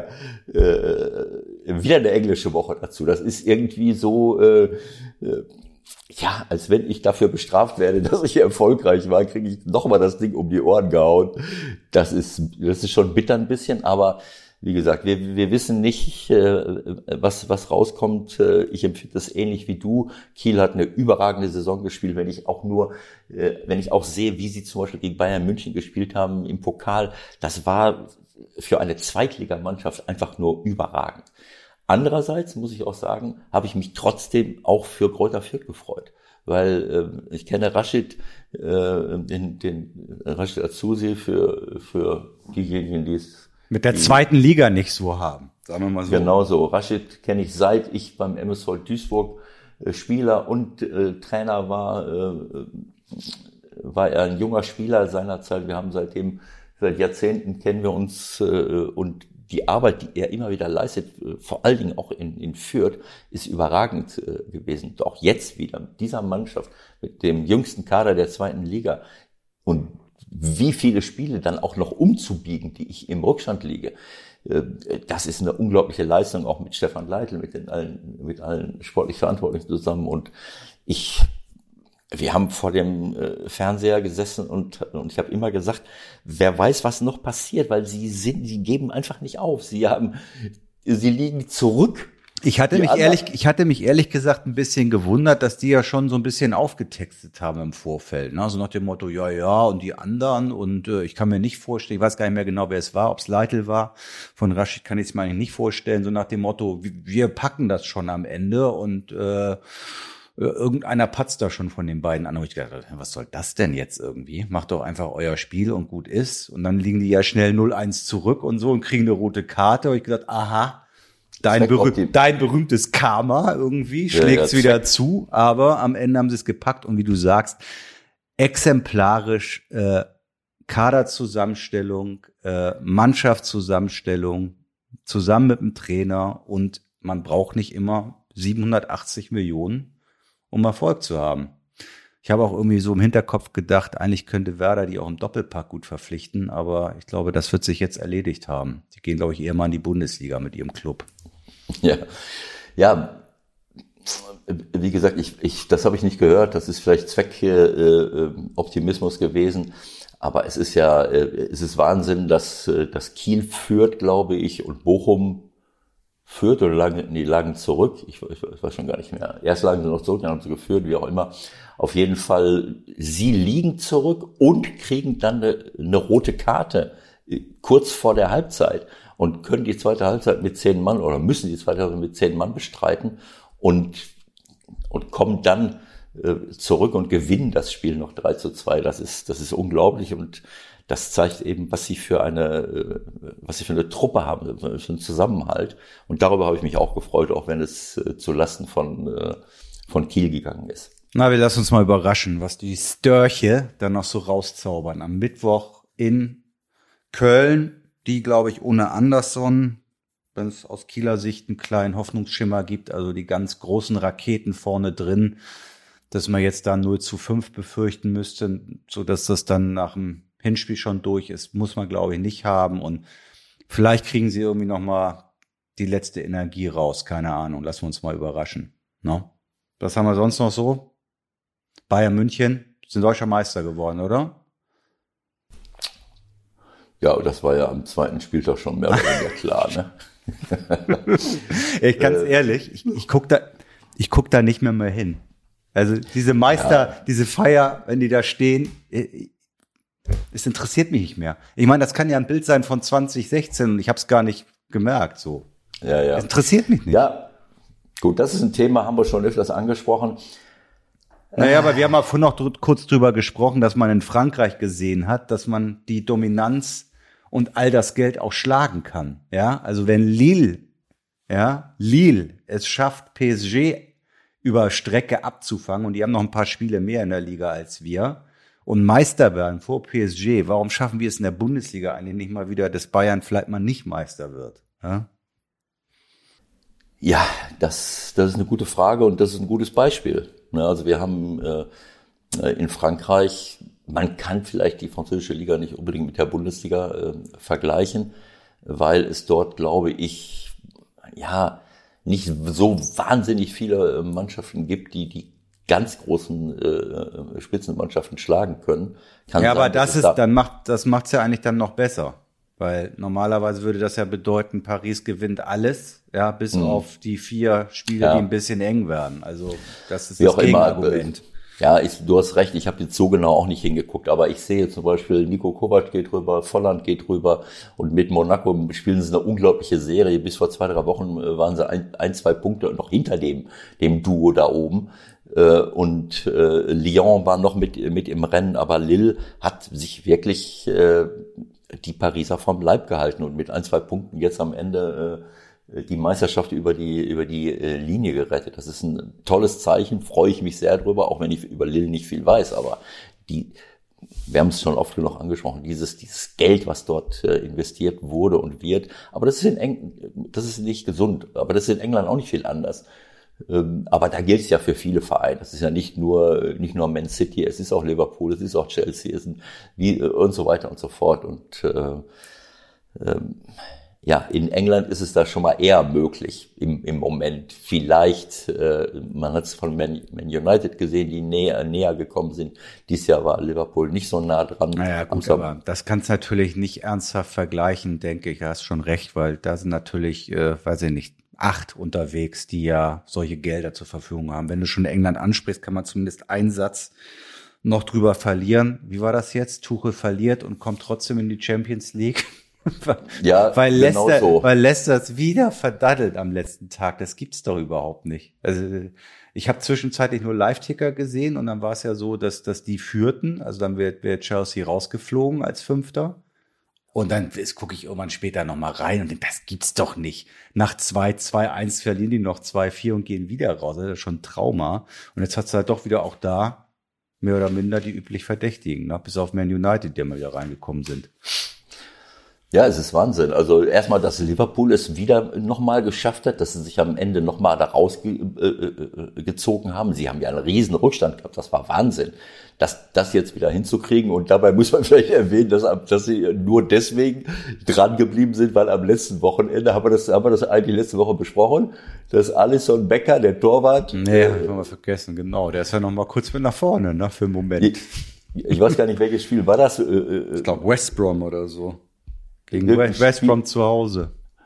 eine englische Woche dazu. Das ist irgendwie so, als wenn ich dafür bestraft werde, dass ich erfolgreich war, kriege ich nochmal das Ding um die Ohren gehauen. Das ist schon bitter ein bisschen, aber wie gesagt, wir wissen nicht, was rauskommt. Ich empfinde es ähnlich wie du. Kiel hat eine überragende Saison gespielt, wenn ich auch sehe, wie sie zum Beispiel gegen Bayern München gespielt haben im Pokal. Das war für eine Zweitligamannschaft einfach nur überragend. Andererseits muss ich auch sagen, habe ich mich trotzdem auch für Greuther Fürth gefreut. Weil ich kenne Rashid, den Rashid Azusi für diejenigen, die es mit der 2. Liga nicht so haben, sagen wir mal so. Genau so. Rashid kenne ich seit ich beim MSV Duisburg Spieler und Trainer war er ein junger Spieler seinerzeit. Wir haben seit Jahrzehnten kennen wir uns und die Arbeit, die er immer wieder leistet, vor allen Dingen auch in Fürth, ist überragend gewesen. Und auch jetzt wieder mit dieser Mannschaft, mit dem jüngsten Kader der 2. Liga und wie viele Spiele dann auch noch umzubiegen, die ich im Rückstand liege. Das ist eine unglaubliche Leistung, auch mit Stefan Leitl, mit allen sportlich Verantwortlichen zusammen. Und wir haben vor dem Fernseher gesessen und ich habe immer gesagt, wer weiß, was noch passiert, weil sie geben einfach nicht auf. Sie liegen zurück. Ich hatte mich ehrlich gesagt ein bisschen gewundert, dass die ja schon so ein bisschen aufgetextet haben im Vorfeld. Ne? Also nach dem Motto, ja, und die anderen. Und ich kann mir nicht vorstellen, ich weiß gar nicht mehr genau, wer es war, ob es Leitl war. Von Rashid kann ich es mir eigentlich nicht vorstellen. So nach dem Motto, wir packen das schon am Ende. Und irgendeiner patzt da schon von den beiden an. Und ich dachte, was soll das denn jetzt irgendwie? Macht doch einfach euer Spiel und gut ist. Und dann liegen die ja schnell 0-1 zurück und so und kriegen eine rote Karte. Und ich gedacht, aha. Dein berühmtes Karma irgendwie schlägt's wieder zu, aber am Ende haben sie es gepackt und wie du sagst, exemplarisch Kaderzusammenstellung, Mannschaftszusammenstellung, zusammen mit dem Trainer und man braucht nicht immer 780 Millionen, um Erfolg zu haben. Ich habe auch irgendwie so im Hinterkopf gedacht, eigentlich könnte Werder die auch im Doppelpack gut verpflichten, aber ich glaube, das wird sich jetzt erledigt haben. Die gehen, glaube ich, eher mal in die Bundesliga mit ihrem Club. Ja, wie gesagt, das habe ich nicht gehört. Das ist vielleicht Zweckoptimismus gewesen. Aber es ist Wahnsinn, dass Kiel führt, glaube ich, und Bochum Fürth oder lagen zurück. Ich weiß schon gar nicht mehr. Erst lagen sie noch zurück, dann haben sie geführt, wie auch immer. Auf jeden Fall, sie liegen zurück und kriegen dann eine rote Karte kurz vor der Halbzeit und können die zweite Halbzeit mit 10 Mann oder müssen die zweite Halbzeit mit 10 Mann bestreiten und kommen dann zurück und gewinnen das Spiel noch 3-2. Das ist unglaublich und das zeigt eben, was sie für eine Truppe haben, für einen Zusammenhalt. Und darüber habe ich mich auch gefreut, auch wenn es zu Lasten von Kiel gegangen ist. Na, wir lassen uns mal überraschen, was die Störche dann noch so rauszaubern. Am Mittwoch in Köln, die, glaube ich, ohne Andersson, wenn es aus Kieler Sicht einen kleinen Hoffnungsschimmer gibt, also die ganz großen Raketen vorne drin, dass man jetzt da 0-5 befürchten müsste, so dass das dann nach dem Hinspiel schon durch ist, muss man, glaube ich, nicht haben. Und vielleicht kriegen sie irgendwie noch mal die letzte Energie raus, keine Ahnung. Lassen wir uns mal überraschen. No? Was haben wir sonst noch so? Bayern München sind deutscher Meister geworden, oder? Ja, das war ja am zweiten Spieltag schon mehr oder weniger klar, ne? Ich ganz ehrlich, ich guck da nicht mehr hin. Also diese Meister, diese Feier, wenn die da stehen, es interessiert mich nicht mehr. Ich meine, das kann ja ein Bild sein von 2016 und ich habe es gar nicht gemerkt. So. Ja. Es interessiert mich nicht. Ja, gut, das ist ein Thema, haben wir schon öfters angesprochen. Naja, aber wir haben auch vorhin noch kurz drüber gesprochen, dass man in Frankreich gesehen hat, dass man die Dominanz und all das Geld auch schlagen kann. Ja, also wenn Lille es schafft, PSG über Strecke abzufangen und die haben noch ein paar Spiele mehr in der Liga als wir und Meister werden vor PSG, warum schaffen wir es in der Bundesliga eigentlich nicht mal wieder, dass Bayern vielleicht mal nicht Meister wird? Ja, das ist eine gute Frage und das ist ein gutes Beispiel. Also wir haben in Frankreich, man kann vielleicht die französische Liga nicht unbedingt mit der Bundesliga vergleichen, weil es dort, glaube ich, ja, nicht so wahnsinnig viele Mannschaften gibt, die ganz großen Spitzenmannschaften schlagen können. Aber das macht's ja eigentlich dann noch besser. Weil normalerweise würde das ja bedeuten, Paris gewinnt alles, ja, bis auf die 4 Spiele, die ein bisschen eng werden. Also das ist das Gegenargument. Ja, du hast recht, ich habe jetzt so genau auch nicht hingeguckt, aber ich sehe zum Beispiel, Nico Kovac geht rüber, Volland geht rüber und mit Monaco spielen sie eine unglaubliche Serie. Bis vor 2-3 Wochen waren sie 1-2 Punkte noch hinter dem Duo da oben. Und Lyon war noch mit im Rennen, aber Lille hat sich wirklich die Pariser vom Leib gehalten und mit 1-2 Punkten jetzt am Ende die Meisterschaft über die Linie gerettet. Das ist ein tolles Zeichen, freue ich mich sehr drüber, auch wenn ich über Lille nicht viel weiß, aber wir haben es schon oft genug angesprochen, dieses Geld, was dort investiert wurde und wird, aber das ist nicht gesund, aber das ist in England auch nicht viel anders. Aber da gilt es ja für viele Vereine. Das ist ja nicht nur Man City, es ist auch Liverpool, es ist auch Chelsea, und so weiter und so fort. Und in England ist es da schon mal eher möglich im Moment. Vielleicht, man hat es von Man United gesehen, die näher gekommen sind. Dieses Jahr war Liverpool nicht so nah dran. Naja, gut, aber das kannst du natürlich nicht ernsthaft vergleichen, denke ich. Du hast schon recht, weil da sind natürlich, weiß ich nicht, 8 unterwegs, die ja solche Gelder zur Verfügung haben. Wenn du schon England ansprichst, kann man zumindest einen Satz noch drüber verlieren. Wie war das jetzt? Tuchel verliert und kommt trotzdem in die Champions League. Ja, weil Leicester es wieder verdaddelt am letzten Tag. Das gibt's doch überhaupt nicht. Also ich habe zwischenzeitlich nur Live-Ticker gesehen und dann war es ja so, dass die führten. Also dann wird Chelsea rausgeflogen als 5. Und dann gucke ich irgendwann später nochmal rein und denke, das gibt's doch nicht. Nach 2-1 verlieren die noch 2-4 und gehen wieder raus. Das ist schon ein Trauma. Und jetzt hat's halt doch wieder auch da mehr oder minder die üblich Verdächtigen, ne? Bis auf Man United, die mal wieder reingekommen sind. Ja, es ist Wahnsinn. Also erstmal, dass Liverpool es wieder nochmal geschafft hat, dass sie sich am Ende nochmal da rausgezogen haben. Sie haben ja einen riesen Rückstand gehabt. Das war Wahnsinn. Das jetzt wieder hinzukriegen. Und dabei muss man vielleicht erwähnen, dass sie nur deswegen dran geblieben sind, weil am letzten Wochenende, haben wir das eigentlich letzte Woche besprochen, dass Alisson Becker, der Torwart. Nee, haben wir vergessen, genau. Der ist ja nochmal kurz mit nach vorne, ne, für einen Moment. Ich weiß gar nicht, welches Spiel war das. Ich glaube West Brom oder so. Gegen West Brom zu Hause.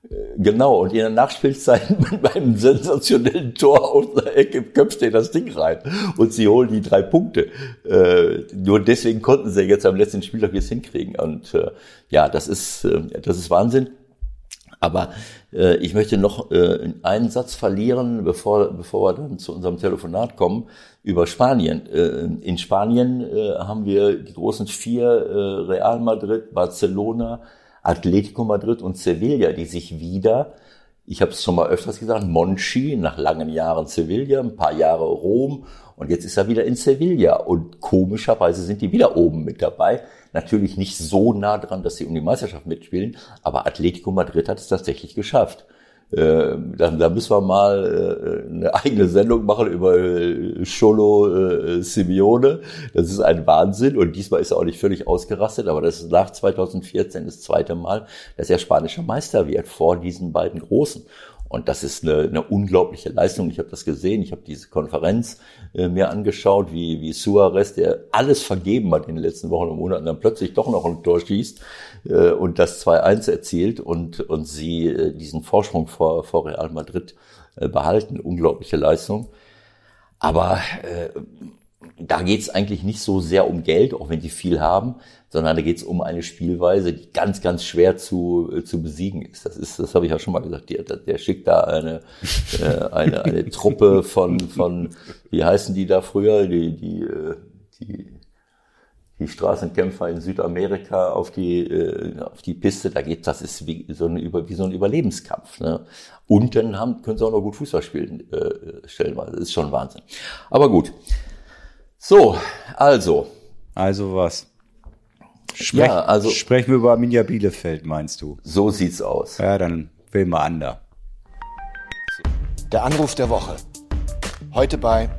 Genau, und in der Nachspielzeit beim sensationellen Tor aus der Ecke köpft er das Ding rein und sie holen die 3 Punkte. Nur deswegen konnten sie jetzt am letzten Spieltag jetzt hinkriegen. Und ja, das ist Wahnsinn. Aber ich möchte noch einen Satz verlieren, bevor wir dann zu unserem Telefonat kommen, über Spanien. In Spanien haben wir die großen 4, Real Madrid, Barcelona, Atletico Madrid und Sevilla, die sich wieder, ich habe es schon mal öfters gesagt, Monchi, nach langen Jahren Sevilla, ein paar Jahre Rom und jetzt ist er wieder in Sevilla und komischerweise sind die wieder oben mit dabei. Natürlich nicht so nah dran, dass sie um die Meisterschaft mitspielen, aber Atletico Madrid hat es tatsächlich geschafft. Da müssen wir mal eine eigene Sendung machen über Cholo Simeone. Das ist ein Wahnsinn und diesmal ist er auch nicht völlig ausgerastet, aber das ist nach 2014 das zweite Mal, dass er spanischer Meister wird vor diesen beiden Großen. Und das ist eine unglaubliche Leistung. Ich habe das gesehen, ich habe diese Konferenz mir angeschaut, wie Suarez, der alles vergeben hat in den letzten Wochen und Monaten, dann plötzlich doch noch ein Tor schießt und das 2-1 erzielt und sie diesen Vorsprung vor Real Madrid behalten. Unglaubliche Leistung. Aber da geht es eigentlich nicht so sehr um Geld, auch wenn die viel haben, sondern da geht es um eine Spielweise, die ganz, ganz schwer zu besiegen ist. Das habe ich ja schon mal gesagt. Der schickt da eine Truppe von wie heißen die da früher, die Straßenkämpfer in Südamerika auf die Piste. Das ist wie so ein Überlebenskampf. Ne? Und dann können sie auch noch gut Fußball spielen, stellenweise. Das ist schon Wahnsinn. Aber gut. So, also. Also was? Sprechen wir über Arminia Bielefeld, meinst du? So sieht's aus. Ja, dann wählen wir an da. Der Anruf der Woche. Heute bei...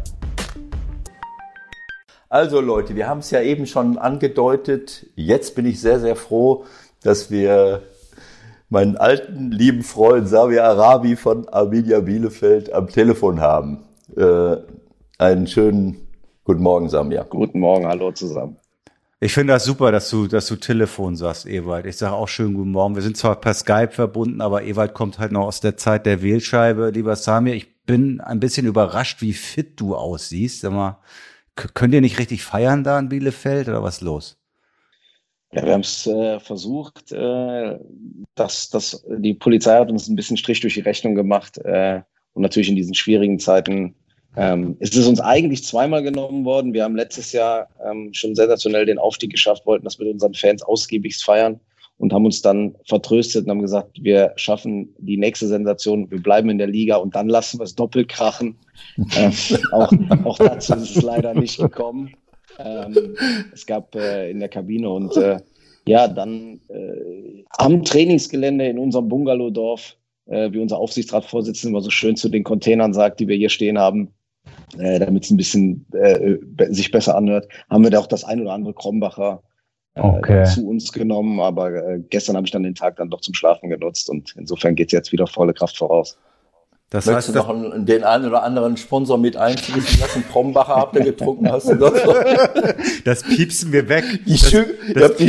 Also Leute, wir haben es ja eben schon angedeutet. Jetzt bin ich sehr, sehr froh, dass wir meinen alten, lieben Freund Samir Arabi von Arminia Bielefeld am Telefon haben. Einen schönen guten Morgen, Samir. Guten Morgen, hallo zusammen. Ich finde das super, dass du Telefon sagst, Ewald. Ich sage auch schönen guten Morgen. Wir sind zwar per Skype verbunden, aber Ewald kommt halt noch aus der Zeit der Wählscheibe. Lieber Samir, ich bin ein bisschen überrascht, wie fit du aussiehst. Sag mal, könnt ihr nicht richtig feiern da in Bielefeld oder was ist los? Ja, wir haben es versucht. Die Polizei hat uns ein bisschen Strich durch die Rechnung gemacht. Und natürlich in diesen schwierigen Zeiten es ist uns eigentlich zweimal genommen worden. Wir haben letztes Jahr schon sensationell den Aufstieg geschafft, wollten das mit unseren Fans ausgiebigst feiern und haben uns dann vertröstet und haben gesagt, wir schaffen die nächste Sensation, wir bleiben in der Liga und dann lassen wir es doppelt krachen. Auch dazu ist es leider nicht gekommen. Es gab in der Kabine und dann am Trainingsgelände in unserem Bungalowdorf, wie unser Aufsichtsratsvorsitzender immer so schön zu den Containern sagt, die wir hier stehen haben, damit es ein bisschen sich besser anhört, haben wir da auch das ein oder andere Krombacher zu uns genommen. Aber gestern habe ich dann den Tag dann doch zum Schlafen genutzt und insofern geht es jetzt wieder volle Kraft voraus. Das heißt, du noch den einen oder anderen Sponsor mit einfließen lassen? Krombacher habt ihr getrunken, hast du das? Das piepsen wir weg. Ihr habt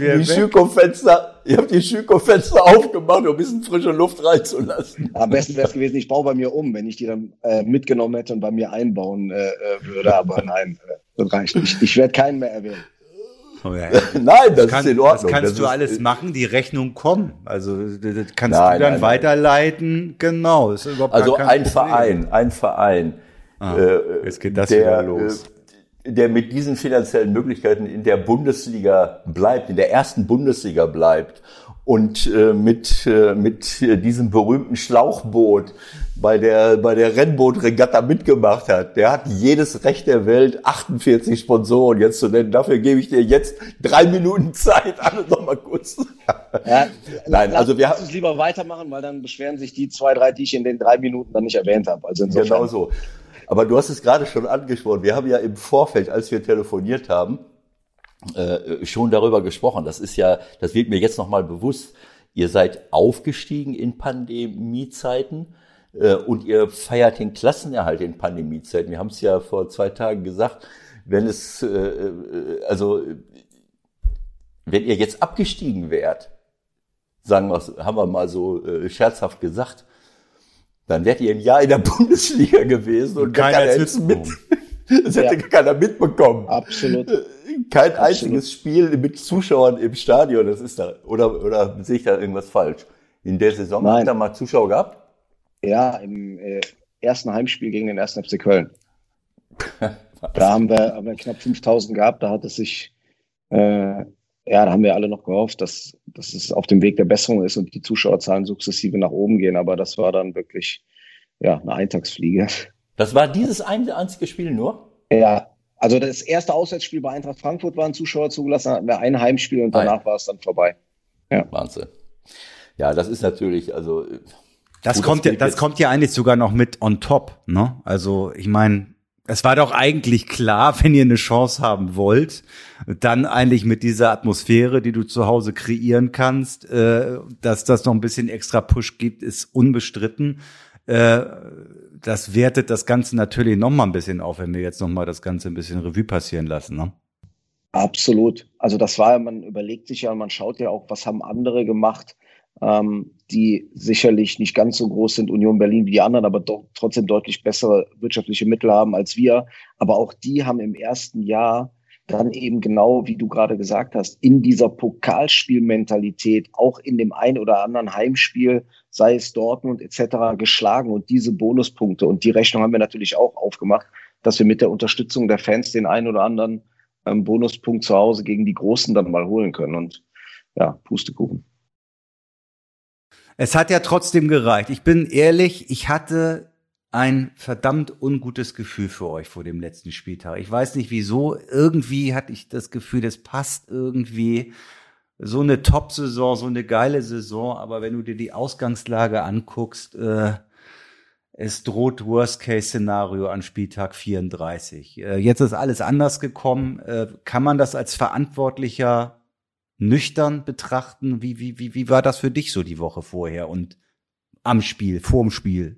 die Schüko-Fenster aufgemacht, um ein bisschen frische Luft reinzulassen. Am besten wäre es gewesen, ich baue bei mir um, wenn ich die dann mitgenommen hätte und bei mir einbauen würde. Aber nein, das reicht nicht. Ich werde keinen mehr erwähnen. Oh ja. Nein, das ist in Ordnung. Das kannst du alles machen, die Rechnung kommt. Also das kannst du dann weiterleiten. Genau. Ist überhaupt also kein ein Verein. Jetzt geht das wieder los. Der mit diesen finanziellen Möglichkeiten in der Bundesliga bleibt, in der ersten Bundesliga bleibt und mit diesem berühmten Schlauchboot bei der Rennbootregatta mitgemacht hat, der hat jedes Recht der Welt, 48 Sponsoren jetzt zu nennen. Dafür gebe ich dir jetzt 3 Minuten Zeit. Alles noch mal kurz. Ja, Nein, also wir lass uns lieber weitermachen, weil dann beschweren sich die 2, 3, die ich in den 3 Minuten dann nicht erwähnt habe. Also insofern. Genau so. Aber du hast es gerade schon angesprochen. Wir haben ja im Vorfeld, als wir telefoniert haben, schon darüber gesprochen. Das wird mir jetzt nochmal bewusst. Ihr seid aufgestiegen in Pandemiezeiten und ihr feiert den Klassenerhalt in Pandemiezeiten. Wir haben es ja vor 2 Tagen gesagt, wenn ihr jetzt abgestiegen wärt, haben wir mal so scherzhaft gesagt, dann wärt ihr ein Jahr in der Bundesliga gewesen und keiner hätte es das hätte keiner mitbekommen. Absolut. Kein einziges Spiel mit Zuschauern im Stadion, das ist da, oder sehe ich da irgendwas falsch? In der Saison habt ihr mal Zuschauer gehabt? Ja, im ersten Heimspiel gegen den 1. FC Köln. Da haben wir knapp 5.000 gehabt, da hat es sich, da haben wir alle noch gehofft, dass es auf dem Weg der Besserung ist und die Zuschauerzahlen sukzessive nach oben gehen, aber das war dann wirklich, eine Eintagsfliege. Das war dieses einzige Spiel nur? Ja, also das erste Auswärtsspiel bei Eintracht Frankfurt waren Zuschauer zugelassen, dann hatten wir ein Heimspiel und danach war es dann vorbei. Ja. Wahnsinn. Ja, das ist natürlich, also. Das kommt ja eigentlich sogar noch mit on top, ne? Also, ich meine, es war doch eigentlich klar, wenn ihr eine Chance haben wollt, dann eigentlich mit dieser Atmosphäre, die du zu Hause kreieren kannst, dass das noch ein bisschen extra Push gibt, ist unbestritten. Das wertet das Ganze natürlich noch mal ein bisschen auf, wenn wir jetzt noch mal das Ganze ein bisschen Revue passieren lassen, ne? Absolut. Also das war, man überlegt sich ja, man schaut ja auch, was haben andere gemacht, die sicherlich nicht ganz so groß sind, Union Berlin wie die anderen, aber doch trotzdem deutlich bessere wirtschaftliche Mittel haben als wir. Aber auch die haben im ersten Jahr dann eben genau, wie du gerade gesagt hast, in dieser Pokalspielmentalität, auch in dem ein oder anderen Heimspiel, sei es Dortmund etc., geschlagen und diese Bonuspunkte. Und die Rechnung haben wir natürlich auch aufgemacht, dass wir mit der Unterstützung der Fans den einen oder anderen Bonuspunkt zu Hause gegen die Großen dann mal holen können. Und ja, Pustekuchen. Es hat ja trotzdem gereicht. Ich bin ehrlich, ich hatte ein verdammt ungutes Gefühl für euch vor dem letzten Spieltag. Ich weiß nicht wieso, irgendwie hatte ich das Gefühl, das passt irgendwie. So eine Top-Saison, so eine geile Saison, aber wenn du dir die Ausgangslage anguckst, es droht Worst-Case-Szenario an Spieltag 34. Jetzt ist alles anders gekommen. Kann man das als Verantwortlicher nüchtern betrachten? Wie war das für dich so die Woche vorher und am Spiel, vorm Spiel?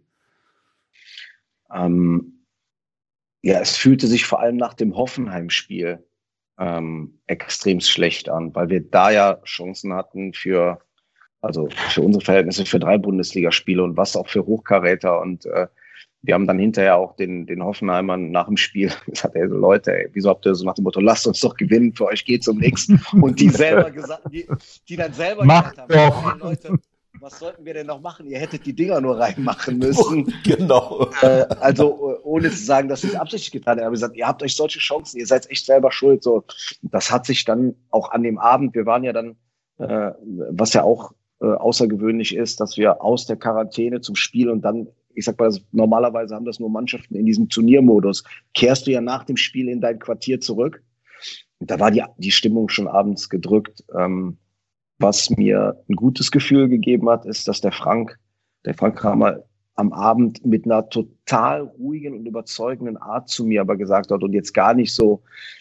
Es fühlte sich vor allem nach dem Hoffenheim-Spiel extrem schlecht an, weil wir da ja Chancen hatten für unsere Verhältnisse für 3 Bundesligaspiele und was auch für Hochkaräter. Und wir haben dann hinterher auch den Hoffenheimern nach dem Spiel gesagt, ey, Leute, wieso habt ihr so nach dem Motto, lasst uns doch gewinnen, für euch geht's um nichts. Und die selber gesagt, die dann selber gesagt haben, hey, Leute, was sollten wir denn noch machen? Ihr hättet die Dinger nur reinmachen müssen. Genau. Also ohne zu sagen, dass sie es absichtlich getan haben. Aber gesagt, ihr habt euch solche Chancen, ihr seid echt selber schuld. So, das hat sich dann auch an dem Abend, wir waren ja dann, was ja auch außergewöhnlich ist, dass wir aus der Quarantäne zum Spiel und dann, ich sag mal, normalerweise haben das nur Mannschaften in diesem Turniermodus, kehrst du ja nach dem Spiel in dein Quartier zurück. Und da war die Stimmung schon abends gedrückt. Was mir ein gutes Gefühl gegeben hat, ist, dass der Frank Kramer am Abend mit einer total ruhigen und überzeugenden Art zu mir aber gesagt hat und jetzt gar nicht so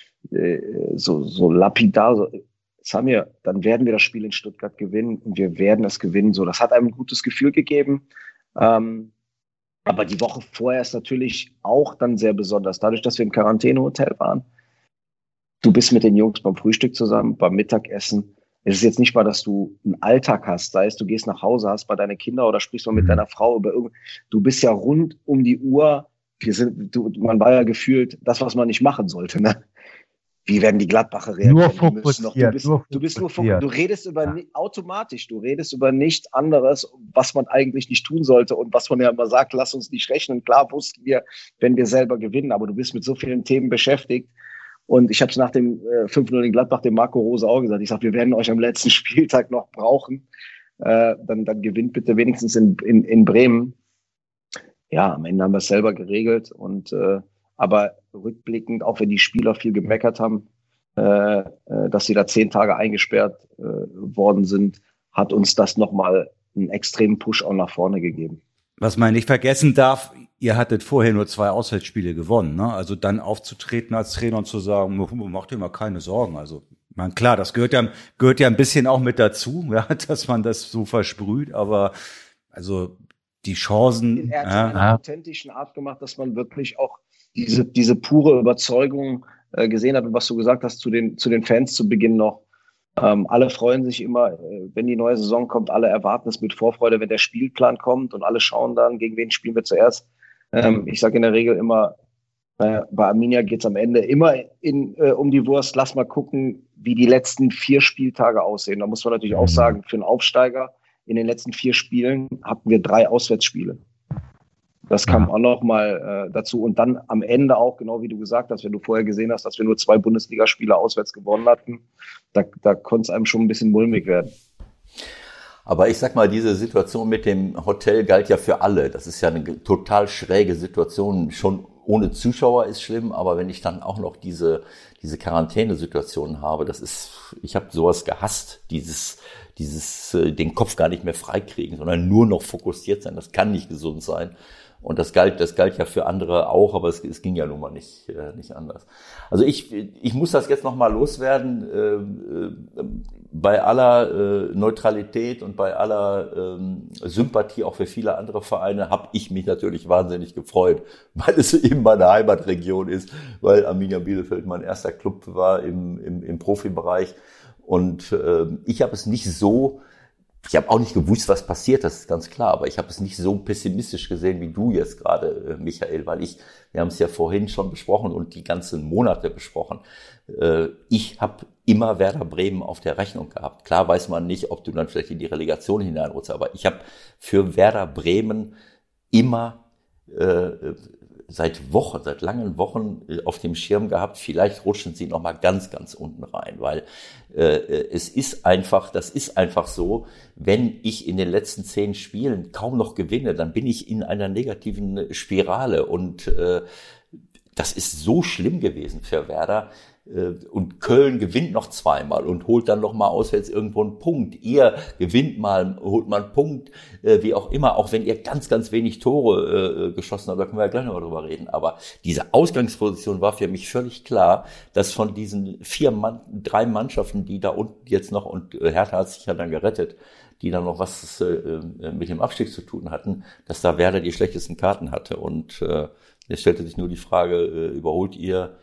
lapidar, so, Samir, dann werden wir das Spiel in Stuttgart gewinnen und wir werden es gewinnen. So, das hat einem ein gutes Gefühl gegeben. Aber die Woche vorher ist natürlich auch dann sehr besonders. Dadurch, dass wir im Quarantänehotel waren, du bist mit den Jungs beim Frühstück zusammen, beim Mittagessen. Es ist jetzt nicht mal, dass du einen Alltag hast, sei es, du gehst nach Hause, hast bei deinen Kindern oder sprichst mal mit deiner Frau über du bist ja rund um die Uhr. Man war ja gefühlt das, was man nicht machen sollte, ne? Wie werden die Gladbacher reagieren? Nur fokussiert. Du redest automatisch, du redest über nichts anderes, was man eigentlich nicht tun sollte und was man ja immer sagt, lass uns nicht rechnen. Klar wussten wir, wenn wir selber gewinnen, aber du bist mit so vielen Themen beschäftigt. Und ich habe es nach dem 5-0 in Gladbach dem Marco Rose auch gesagt. Ich sage, wir werden euch am letzten Spieltag noch brauchen. Dann gewinnt bitte wenigstens in Bremen. Ja, am Ende haben wir es selber geregelt und aber rückblickend, auch wenn die Spieler viel gemeckert haben, dass sie da 10 Tage eingesperrt worden sind, hat uns das nochmal einen extremen Push auch nach vorne gegeben. Was man nicht vergessen darf, ihr hattet vorher nur 2 Auswärtsspiele gewonnen, ne? Also dann aufzutreten als Trainer und zu sagen, macht dir mal keine Sorgen. Also, klar, das gehört ja ein bisschen auch mit dazu, ja, dass man das so versprüht, aber also die Chancen. Er hat in einer authentischen Art gemacht, dass man wirklich auch diese pure Überzeugung gesehen hat und was du gesagt hast zu den Fans zu Beginn noch, Alle freuen sich immer, wenn die neue Saison kommt. Alle erwarten es mit Vorfreude, wenn der Spielplan kommt und alle schauen dann, gegen wen spielen wir zuerst. Ich sage in der Regel immer, bei Arminia geht es am Ende immer um die Wurst. Lass mal gucken, wie die letzten 4 Spieltage aussehen. Da muss man natürlich auch sagen, für einen Aufsteiger in den letzten 4 Spielen hatten wir 3 Auswärtsspiele. Das kam auch noch mal dazu. Und dann am Ende auch, genau wie du gesagt hast, wenn du vorher gesehen hast, dass wir nur 2 Bundesligaspiele auswärts gewonnen hatten, da konnte es einem schon ein bisschen mulmig werden. Aber ich sag mal, diese Situation mit dem Hotel galt ja für alle. Das ist ja eine total schräge Situation. Schon ohne Zuschauer ist schlimm, aber wenn ich dann auch noch diese Quarantänesituation habe, ich habe sowas gehasst, dieses den Kopf gar nicht mehr freikriegen, sondern nur noch fokussiert sein. Das kann nicht gesund sein. Und das galt ja für andere auch, aber es ging ja nun mal nicht anders. Also ich muss das jetzt nochmal loswerden. Bei aller Neutralität und bei aller Sympathie auch für viele andere Vereine habe ich mich natürlich wahnsinnig gefreut, weil es eben meine Heimatregion ist, weil Arminia Bielefeld mein erster Club war im Profibereich. Und ich habe auch nicht gewusst, was passiert, das ist ganz klar, aber ich habe es nicht so pessimistisch gesehen wie du jetzt gerade, Michael, weil wir haben es ja vorhin schon besprochen und die ganzen Monate besprochen. Ich habe immer Werder Bremen auf der Rechnung gehabt. Klar weiß man nicht, ob du dann vielleicht in die Relegation hineinrutschst, aber ich habe für Werder Bremen immer seit langen Wochen auf dem Schirm gehabt, vielleicht rutschen sie nochmal ganz, ganz unten rein, weil das ist einfach so, wenn ich in den letzten 10 Spielen kaum noch gewinne, dann bin ich in einer negativen Spirale und das ist so schlimm gewesen für Werder. Und Köln gewinnt noch 2-mal und holt dann noch mal auswärts irgendwo einen Punkt. Ihr gewinnt mal, holt mal einen Punkt, wie auch immer, auch wenn ihr ganz, ganz wenig Tore geschossen habt, da können wir ja gleich noch drüber reden. Aber diese Ausgangsposition war für mich völlig klar, dass von diesen 3 Mannschaften, die da unten jetzt noch, und Hertha hat sich ja dann gerettet, die dann noch was mit dem Abstieg zu tun hatten, dass da Werder die schlechtesten Karten hatte. Und jetzt stellte sich nur die Frage, überholt ihr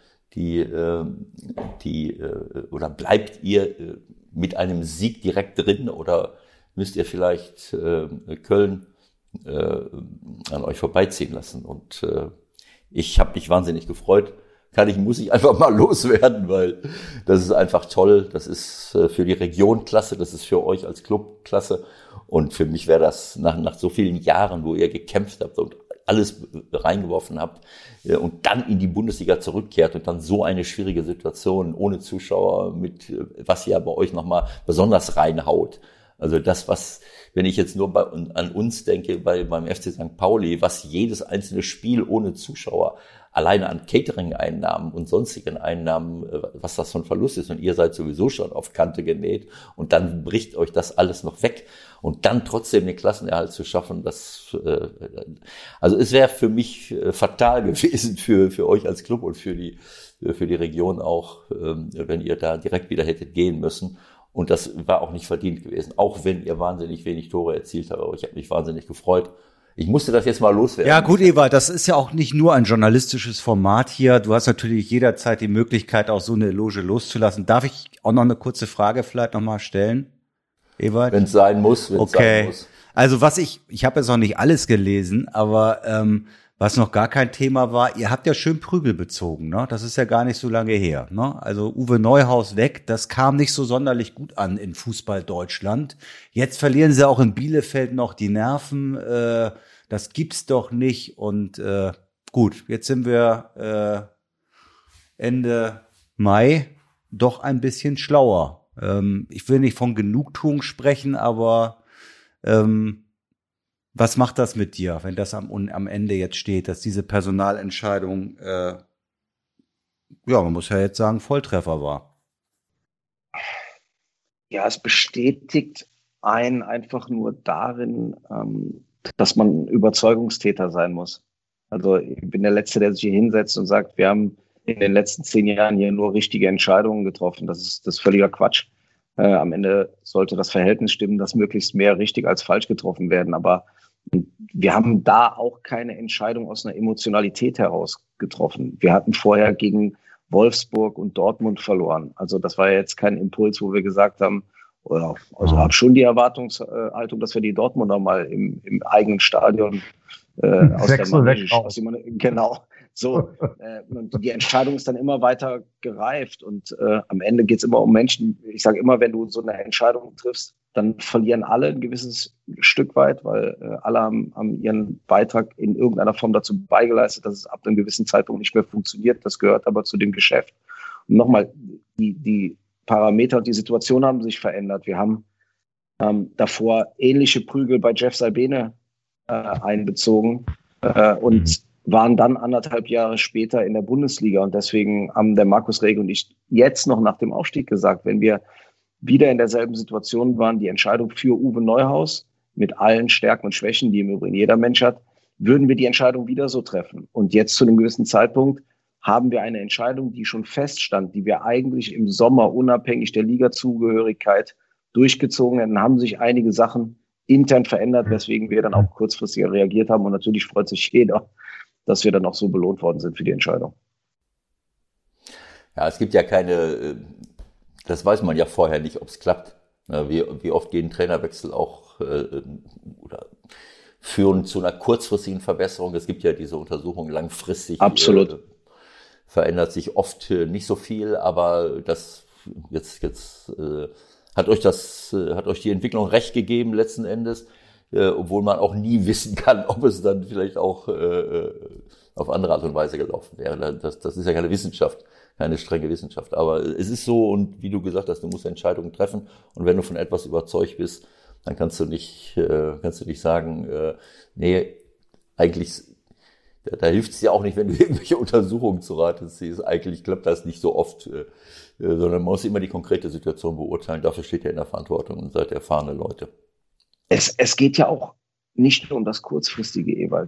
oder bleibt ihr mit einem Sieg direkt drin oder müsst ihr vielleicht Köln an euch vorbeiziehen lassen? Und ich habe mich wahnsinnig gefreut. Muss ich einfach mal loswerden, weil das ist einfach toll. Das ist für die Region klasse, das ist für euch als Club klasse. Und für mich wäre das nach so vielen Jahren, wo ihr gekämpft habt und alles reingeworfen habt und dann in die Bundesliga zurückkehrt und dann so eine schwierige Situation ohne Zuschauer mit, was ja bei euch nochmal besonders reinhaut. Also wenn ich jetzt nur an uns denke, beim FC St. Pauli, was jedes einzelne Spiel ohne Zuschauer alleine an Catering-Einnahmen und sonstigen Einnahmen, was das für ein Verlust ist, und ihr seid sowieso schon auf Kante genäht und dann bricht euch das alles noch weg und dann trotzdem den Klassenerhalt zu schaffen, also es wäre für mich fatal gewesen für euch als Club und für die Region auch, wenn ihr da direkt wieder hättet gehen müssen. Und das war auch nicht verdient gewesen, auch wenn ihr wahnsinnig wenig Tore erzielt habt. Aber ich habe mich wahnsinnig gefreut. Ich musste das jetzt mal loswerden. Ja gut, Ewald, das ist ja auch nicht nur ein journalistisches Format hier. Du hast natürlich jederzeit die Möglichkeit, auch so eine Eloge loszulassen. Darf ich auch noch eine kurze Frage vielleicht nochmal stellen, Ewald? Wenn es sein muss, Okay. Also ich habe jetzt noch nicht alles gelesen, aber was noch gar kein Thema war, ihr habt ja schön Prügel bezogen, ne? Das ist ja gar nicht so lange her, ne? Also Uwe Neuhaus weg, das kam nicht so sonderlich gut an in Fußball Deutschland. Jetzt verlieren sie auch in Bielefeld noch die Nerven, das gibt's doch nicht. Und gut, jetzt sind wir Ende Mai doch ein bisschen schlauer. Ich will nicht von Genugtuung sprechen, aber was macht das mit dir, wenn das am Ende jetzt steht, dass diese Personalentscheidung, man muss ja jetzt sagen, Volltreffer war? Ja, es bestätigt einen einfach nur darin, dass man Überzeugungstäter sein muss. Also ich bin der Letzte, der sich hier hinsetzt und sagt, wir haben in den letzten 10 Jahren hier nur richtige Entscheidungen getroffen. Das ist völliger Quatsch. Am Ende sollte das Verhältnis stimmen, dass möglichst mehr richtig als falsch getroffen werden. Aber wir haben da auch keine Entscheidung aus einer Emotionalität heraus getroffen. Wir hatten vorher gegen Wolfsburg und Dortmund verloren. Also das war ja jetzt kein Impuls, wo wir gesagt haben, also habe schon die Erwartungshaltung, dass wir die Dortmunder mal im eigenen Stadion aus der Mannschaft, genau. So, und die Entscheidung ist dann immer weiter gereift und am Ende geht es immer um Menschen. Ich sage immer, wenn du so eine Entscheidung triffst, dann verlieren alle ein gewisses Stück weit, weil alle haben ihren Beitrag in irgendeiner Form dazu beigeleistet, dass es ab einem gewissen Zeitpunkt nicht mehr funktioniert. Das gehört aber zu dem Geschäft. Und nochmal, die Parameter und die Situation haben sich verändert. Wir haben davor ähnliche Prügel bei Jeff Saibene einbezogen und waren dann 1,5 Jahre später in der Bundesliga. Und deswegen haben der Markus Rege und ich jetzt noch nach dem Aufstieg gesagt, wenn wir wieder in derselben Situation waren, die Entscheidung für Uwe Neuhaus mit allen Stärken und Schwächen, die im Übrigen jeder Mensch hat, würden wir die Entscheidung wieder so treffen. Und jetzt zu einem gewissen Zeitpunkt haben wir eine Entscheidung, die schon feststand, die wir eigentlich im Sommer unabhängig der Ligazugehörigkeit durchgezogen hätten, haben sich einige Sachen intern verändert, weswegen wir dann auch kurzfristig reagiert haben. Und natürlich freut sich jeder, dass wir dann auch so belohnt worden sind für die Entscheidung. Ja, es gibt ja keine, das weiß man ja vorher nicht, ob es klappt. Wie oft gehen Trainerwechsel auch oder führen zu einer kurzfristigen Verbesserung. Es gibt ja diese Untersuchungen langfristig. Absolut. Verändert sich oft nicht so viel, aber das jetzt hat euch die Entwicklung recht gegeben letzten Endes, obwohl man auch nie wissen kann, ob es dann vielleicht auch auf andere Art und Weise gelaufen wäre. Das ist ja keine Wissenschaft, keine strenge Wissenschaft. Aber es ist so, und wie du gesagt hast, du musst Entscheidungen treffen, und wenn du von etwas überzeugt bist, dann kannst du nicht sagen, nee, eigentlich, da hilft es ja auch nicht, wenn du irgendwelche Untersuchungen zu Rate ziehst. Eigentlich klappt das nicht so oft, sondern man muss immer die konkrete Situation beurteilen. Dafür steht ihr in der Verantwortung und seid erfahrene Leute. Es geht ja auch nicht nur um das kurzfristige, Ewald.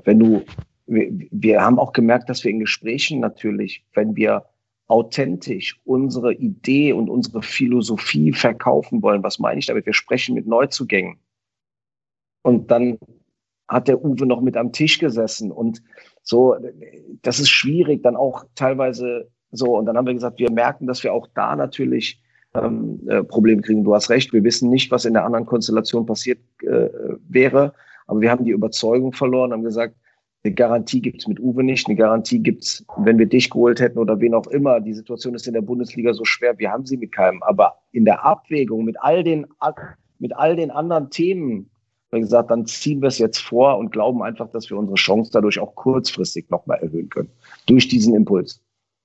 Wir haben auch gemerkt, dass wir in Gesprächen natürlich, wenn wir authentisch unsere Idee und unsere Philosophie verkaufen wollen, was meine ich damit? Wir sprechen mit Neuzugängen. Und dann hat der Uwe noch mit am Tisch gesessen und so, das ist schwierig, dann auch teilweise so. Und dann haben wir gesagt, wir merken, dass wir auch da natürlich Probleme kriegen. Du hast recht, wir wissen nicht, was in der anderen Konstellation passiert wäre, aber wir haben die Überzeugung verloren, haben gesagt, eine Garantie gibt's mit Uwe nicht, eine Garantie gibt's, wenn wir dich geholt hätten oder wen auch immer. Die Situation ist in der Bundesliga so schwer, wir haben sie mit keinem. Aber in der Abwägung mit all den anderen Themen, wie gesagt, dann ziehen wir es jetzt vor und glauben einfach, dass wir unsere Chance dadurch auch kurzfristig nochmal erhöhen können. Durch diesen Impuls.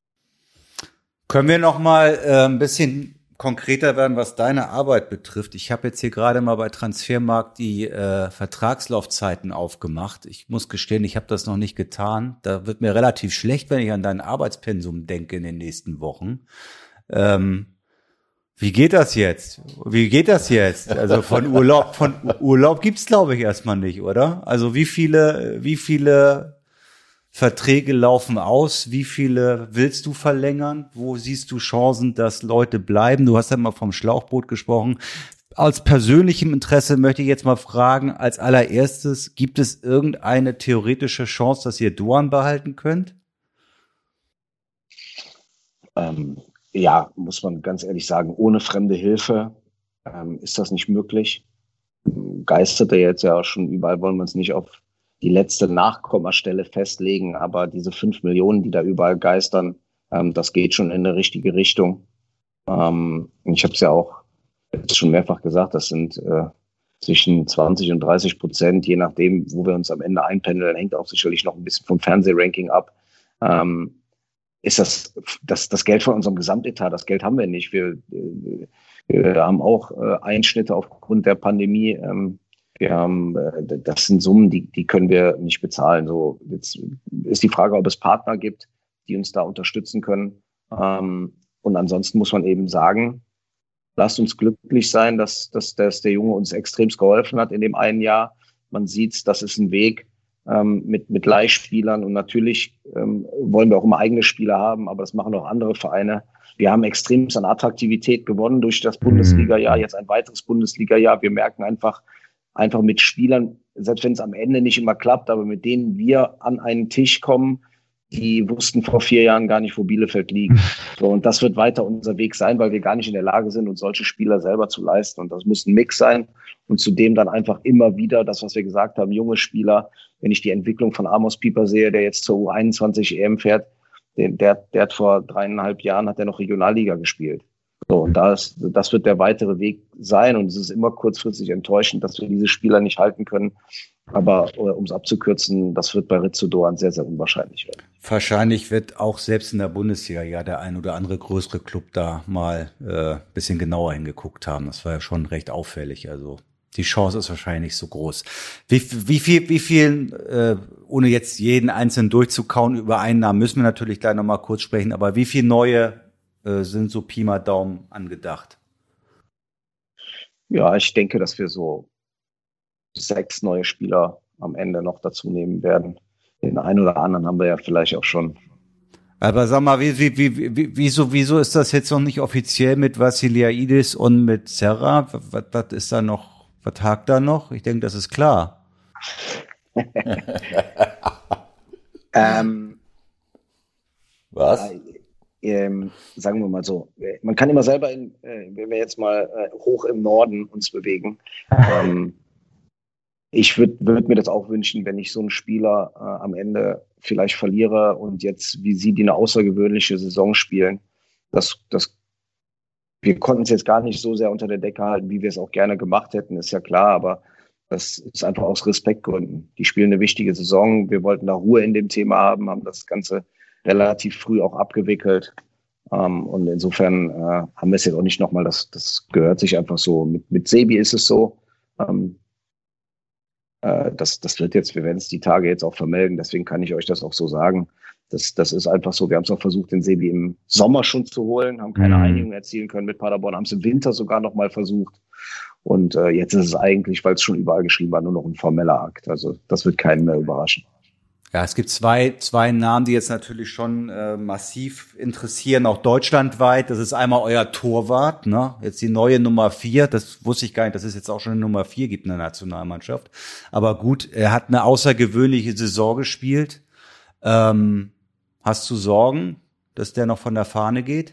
Können wir nochmal ein bisschen konkreter werden, was deine Arbeit betrifft? Ich habe jetzt hier gerade mal bei Transfermarkt die Vertragslaufzeiten aufgemacht. Ich muss gestehen, ich habe das noch nicht getan. Da wird mir relativ schlecht, wenn ich an dein Arbeitspensum denke in den nächsten Wochen. Wie geht das jetzt? Also von Urlaub gibt's, glaube ich, erstmal nicht, oder? Also wie viele Verträge laufen aus? Wie viele willst du verlängern? Wo siehst du Chancen, dass Leute bleiben? Du hast ja mal vom Schlauchboot gesprochen. Aus persönlichem Interesse möchte ich jetzt mal fragen, als allererstes, gibt es irgendeine theoretische Chance, dass ihr Duan behalten könnt? Ja, muss man ganz ehrlich sagen, ohne fremde Hilfe ist das nicht möglich. Geistert er jetzt ja auch schon überall, wollen wir uns nicht auf die letzte Nachkommastelle festlegen, aber diese 5 Millionen, die da überall geistern, das geht schon in eine richtige Richtung. Ich habe es ja auch jetzt schon mehrfach gesagt, das sind zwischen 20% und 30%, je nachdem, wo wir uns am Ende einpendeln, hängt auch sicherlich noch ein bisschen vom Fernsehranking ab. Ist das Geld von unserem Gesamtetat, das Geld haben wir nicht. Wir haben auch Einschnitte aufgrund der Pandemie. Das sind Summen, die können wir nicht bezahlen. So, jetzt ist die Frage, ob es Partner gibt, die uns da unterstützen können. Und ansonsten muss man eben sagen, lasst uns glücklich sein, dass der Junge uns extremst geholfen hat in dem einen Jahr. Man sieht, das ist ein Weg mit Leihspielern. Und natürlich wollen wir auch immer eigene Spieler haben, aber das machen auch andere Vereine. Wir haben extremst an Attraktivität gewonnen durch das Bundesliga-Jahr, jetzt ein weiteres Bundesliga-Jahr. Wir merken einfach mit Spielern, selbst wenn es am Ende nicht immer klappt, aber mit denen wir an einen Tisch kommen, die wussten vor 4 Jahren gar nicht, wo Bielefeld liegt. So, und das wird weiter unser Weg sein, weil wir gar nicht in der Lage sind, uns solche Spieler selber zu leisten. Und das muss ein Mix sein. Und zudem dann einfach immer wieder das, was wir gesagt haben, junge Spieler. Wenn ich die Entwicklung von Amos Pieper sehe, der jetzt zur U21 EM fährt, der hat vor 3,5 Jahren hat er noch Regionalliga gespielt. So, und das wird der weitere Weg sein. Und es ist immer kurzfristig enttäuschend, dass wir diese Spieler nicht halten können. Aber um es abzukürzen, das wird bei Ritsu Doan sehr, sehr unwahrscheinlich werden. Wahrscheinlich wird auch selbst in der Bundesliga ja der ein oder andere größere Club da mal bisschen genauer hingeguckt haben. Das war ja schon recht auffällig. Also die Chance ist wahrscheinlich nicht so groß. Wie viel, ohne jetzt jeden einzelnen durchzukauen, über einen Namen müssen wir natürlich gleich nochmal kurz sprechen, aber wie viel neue sind so Pi mal Daumen angedacht? Ja, ich denke, dass wir so 6 neue Spieler am Ende noch dazu nehmen werden. Den einen oder anderen haben wir ja vielleicht auch schon. Aber sag mal, wieso ist das jetzt noch nicht offiziell mit Vassiliadis und mit Serra? Was ist da noch? Was hakt da noch? Ich denke, das ist klar. Was? Sagen wir mal so, man kann immer selber, wenn wir jetzt mal hoch im Norden uns bewegen, ich würd mir das auch wünschen, wenn ich so einen Spieler am Ende vielleicht verliere und jetzt, wie sie, die eine außergewöhnliche Saison spielen, wir konnten es jetzt gar nicht so sehr unter der Decke halten, wie wir es auch gerne gemacht hätten, ist ja klar, aber das ist einfach aus Respektgründen. Die spielen eine wichtige Saison, wir wollten da Ruhe in dem Thema haben das Ganze relativ früh auch abgewickelt. Und insofern haben wir es jetzt auch nicht nochmal, das gehört sich einfach so. Mit Sebi ist es so, das wird jetzt, wir werden es die Tage jetzt auch vermelden, deswegen kann ich euch das auch so sagen. Das ist einfach so, wir haben es auch versucht, den Sebi im Sommer schon zu holen, haben keine Einigung erzielen können mit Paderborn, haben es im Winter sogar nochmal versucht. Und jetzt ist es eigentlich, weil es schon überall geschrieben war, nur noch ein formeller Akt. Also das wird keinen mehr überraschen. Ja, es gibt zwei Namen, die jetzt natürlich schon massiv interessieren, auch deutschlandweit. Das ist einmal euer Torwart, ne? Jetzt die neue Nummer 4. Das wusste ich gar nicht, dass es jetzt auch schon eine Nummer 4 gibt in der Nationalmannschaft. Aber gut, er hat eine außergewöhnliche Saison gespielt. Hast du Sorgen, dass der noch von der Fahne geht?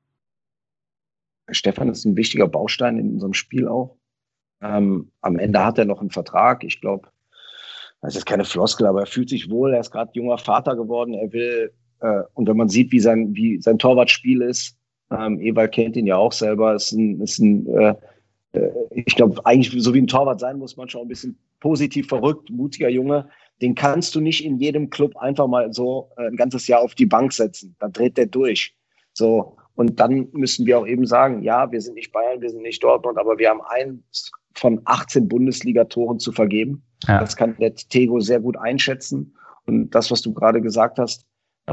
Stefan ist ein wichtiger Baustein in unserem Spiel auch. Am Ende hat er noch einen Vertrag. Ich glaube, das ist keine Floskel, aber er fühlt sich wohl. Er ist gerade junger Vater geworden. Er will, und wenn man sieht, wie sein Torwartspiel ist, Ewald kennt ihn ja auch selber, ich glaube, eigentlich so wie ein Torwart sein muss man schon ein bisschen positiv verrückt, mutiger Junge. Den kannst du nicht in jedem Club einfach mal so ein ganzes Jahr auf die Bank setzen. Dann dreht der durch. So. Und dann müssen wir auch eben sagen, ja, wir sind nicht Bayern, wir sind nicht Dortmund, aber wir haben eins von 18 Bundesliga-Toren zu vergeben. Ja. Das kann der Tego sehr gut einschätzen. Und das, was du gerade gesagt hast,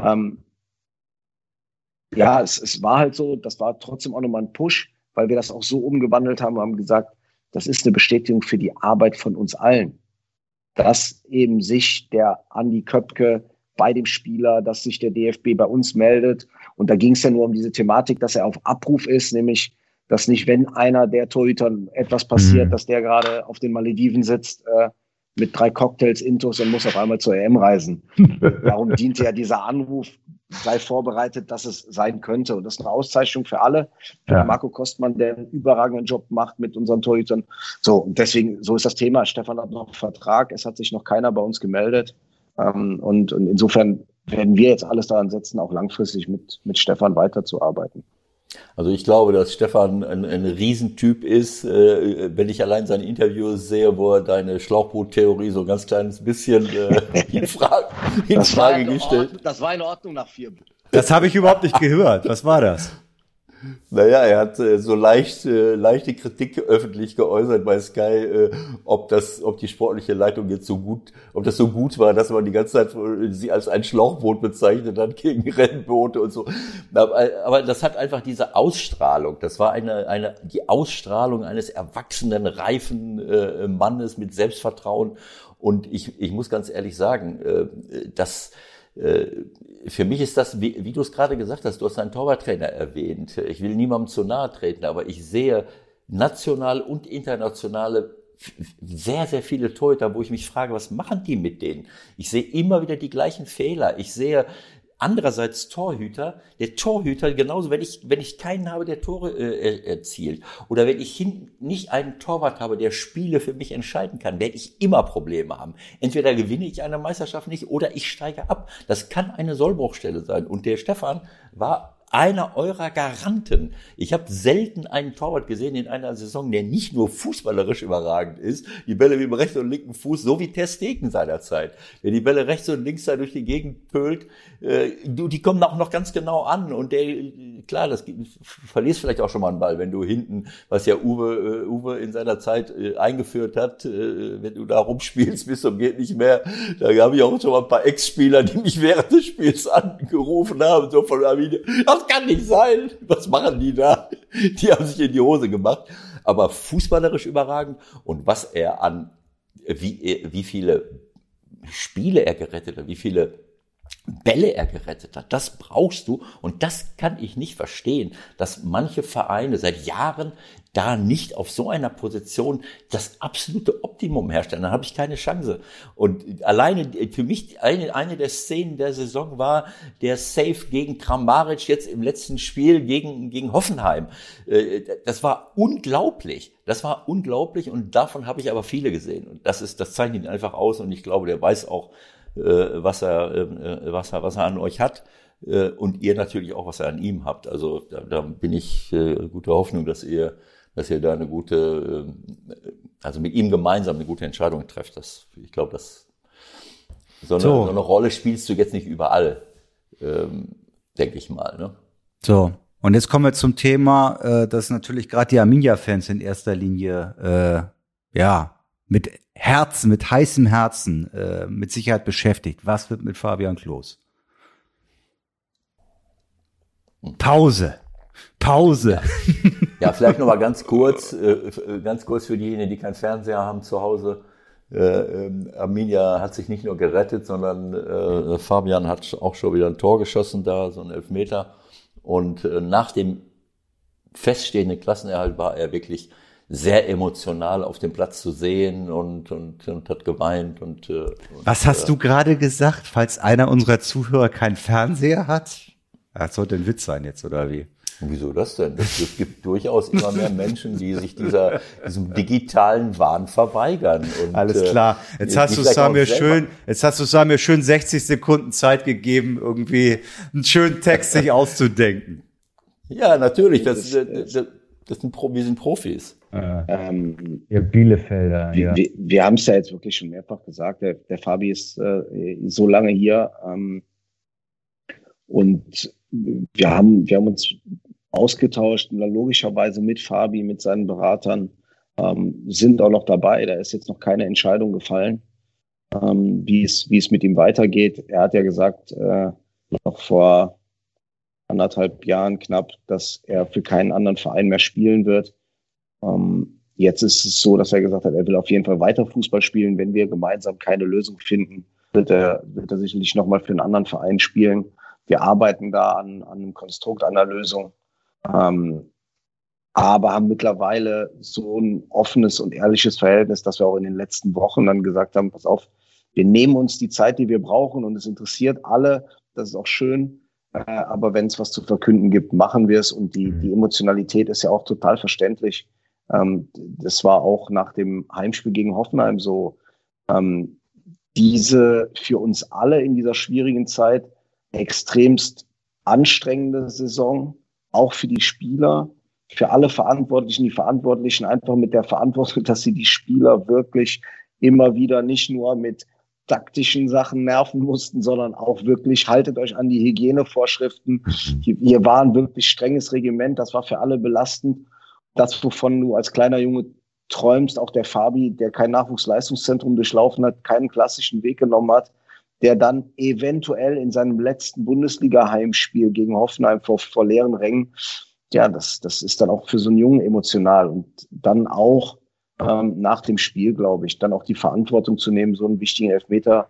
ja, es war halt so, das war trotzdem auch nochmal ein Push, weil wir das auch so umgewandelt haben gesagt, das ist eine Bestätigung für die Arbeit von uns allen. Dass eben sich der Andi Köpke bei dem Spieler, dass sich der DFB bei uns meldet. Und da ging es ja nur um diese Thematik, dass er auf Abruf ist, nämlich, dass nicht, wenn einer der Torhütern etwas passiert, dass der gerade auf den Malediven sitzt, mit 3 Cocktails intus und muss auf einmal zur EM reisen. Darum diente ja dieser Anruf, sei vorbereitet, dass es sein könnte. Und das ist eine Auszeichnung für alle. Für Marco Kostmann, der einen überragenden Job macht mit unseren Torhütern. So, und deswegen, so ist das Thema. Stefan hat noch einen Vertrag. Es hat sich noch keiner bei uns gemeldet. Und insofern werden wir jetzt alles daran setzen, auch langfristig mit Stefan weiterzuarbeiten. Also ich glaube, dass Stefan ein Riesentyp ist. Wenn ich allein seine Interviews sehe, wo er deine Schlauchboot-Theorie so ein ganz kleines bisschen in Frage gestellt. Das war in Ordnung nach 4. Das habe ich überhaupt nicht gehört. Was war das? Naja, er hat so leichte Kritik öffentlich geäußert bei Sky, ob die sportliche Leitung jetzt ob das so gut war, dass man die ganze Zeit sie als ein Schlauchboot bezeichnet hat gegen Rennboote und so. Aber das hat einfach diese Ausstrahlung. Das war die Ausstrahlung eines erwachsenen, reifen Mannes mit Selbstvertrauen. Und ich muss ganz ehrlich sagen, für mich ist das, wie du es gerade gesagt hast, du hast einen Torwarttrainer erwähnt. Ich will niemandem zu nahe treten, aber ich sehe national und internationale sehr, sehr viele Torhüter, wo ich mich frage, was machen die mit denen? Ich sehe immer wieder die gleichen Fehler. Ich sehe andererseits der Torhüter genauso, wenn ich keinen habe, der Tore erzielt, oder wenn ich hinten nicht einen Torwart habe, der Spiele für mich entscheiden kann, werde ich immer Probleme haben. Entweder gewinne ich eine Meisterschaft nicht oder ich steige ab. Das kann eine Sollbruchstelle sein. Und der Stefan war einer eurer Garanten. Ich habe selten einen Torwart gesehen in einer Saison, der nicht nur fußballerisch überragend ist, die Bälle mit dem rechten und linken Fuß, so wie Ter Stegen seinerzeit, der die Bälle rechts und links da durch die Gegend pölt, die kommen auch noch ganz genau an, und klar, verlierst vielleicht auch schon mal einen Ball, wenn du hinten, was ja Uwe in seiner Zeit eingeführt hat, wenn du da rumspielst bis zum geht nicht mehr, da habe ich auch schon mal ein paar Ex-Spieler, die mich während des Spiels angerufen haben, so von Arminia, das kann nicht sein. Was machen die da? Die haben sich in die Hose gemacht. Aber fußballerisch überragend. Und was er wie viele Spiele er gerettet hat, wie viele Bälle er gerettet hat, das brauchst du. Und das kann ich nicht verstehen, dass manche Vereine seit Jahren da nicht auf so einer Position das absolute Optimum herstellen. Dann habe ich keine Chance. Und alleine für mich eine der Szenen der Saison war der Save gegen Kramaric jetzt im letzten Spiel gegen Hoffenheim. Das war unglaublich. Und davon habe ich aber viele gesehen. Und das zeichnet ihn einfach aus. Und ich glaube, der weiß auch, was er an euch hat, und ihr natürlich auch, was ihr an ihm habt. Also da bin ich guter Hoffnung, dass ihr da eine gute, also mit ihm gemeinsam eine gute Entscheidung trefft. Ich glaube, so eine Rolle spielst du jetzt nicht überall, denke ich mal. Ne? So, und jetzt kommen wir zum Thema, dass natürlich gerade die Arminia-Fans in erster Linie mit heißem Herzen mit Sicherheit beschäftigt. Was wird mit Fabian Klos? Pause. Ja, vielleicht noch mal ganz kurz für diejenigen, die keinen Fernseher haben zu Hause. Arminia hat sich nicht nur gerettet, sondern Fabian hat auch schon wieder ein Tor geschossen da, so ein Elfmeter. Und nach dem feststehenden Klassenerhalt war er wirklich sehr emotional auf dem Platz zu sehen und hat geweint. Was hast du gerade gesagt, falls einer unserer Zuhörer keinen Fernseher hat? Das sollte ein Witz sein jetzt, oder wie? Wieso das denn? Es gibt durchaus immer mehr Menschen, die sich diesem digitalen Wahn verweigern. Und, alles klar. Jetzt hast du Samir schön 60 Sekunden Zeit gegeben, irgendwie einen schönen Text sich auszudenken. Ja, natürlich. Wir sind Profis. Ihr Bielefelder. Wir haben es ja jetzt wirklich schon mehrfach gesagt. Der Fabi ist so lange hier, und wir haben uns ausgetauscht, logischerweise mit Fabi, mit seinen Beratern, sind auch noch dabei. Da ist jetzt noch keine Entscheidung gefallen, wie es mit ihm weitergeht. Er hat ja gesagt, noch vor 1,5 Jahren knapp, dass er für keinen anderen Verein mehr spielen wird. Jetzt ist es so, dass er gesagt hat, er will auf jeden Fall weiter Fußball spielen. Wenn wir gemeinsam keine Lösung finden, wird er sicherlich nochmal für einen anderen Verein spielen. Wir arbeiten da an einem Konstrukt, einer Lösung, aber haben mittlerweile so ein offenes und ehrliches Verhältnis, dass wir auch in den letzten Wochen dann gesagt haben, pass auf, wir nehmen uns die Zeit, die wir brauchen, und es interessiert alle, das ist auch schön, aber wenn es was zu verkünden gibt, machen wir es, und die Emotionalität ist ja auch total verständlich. Das war auch nach dem Heimspiel gegen Hoffenheim so. Diese für uns alle in dieser schwierigen Zeit extremst anstrengende Saison, auch für die Spieler, für alle Verantwortlichen, die Verantwortlichen einfach mit der Verantwortung, dass sie die Spieler wirklich immer wieder nicht nur mit taktischen Sachen nerven mussten, sondern auch wirklich, haltet euch an die Hygienevorschriften. Hier war ein wirklich strenges Regiment, das war für alle belastend. Das, wovon du als kleiner Junge träumst, auch der Fabi, der kein Nachwuchsleistungszentrum durchlaufen hat, keinen klassischen Weg genommen hat, der dann eventuell in seinem letzten Bundesliga-Heimspiel gegen Hoffenheim vor leeren Rängen, ja, das ist dann auch für so einen Jungen emotional. Und dann auch nach dem Spiel, glaube ich, dann auch die Verantwortung zu nehmen, so einen wichtigen Elfmeter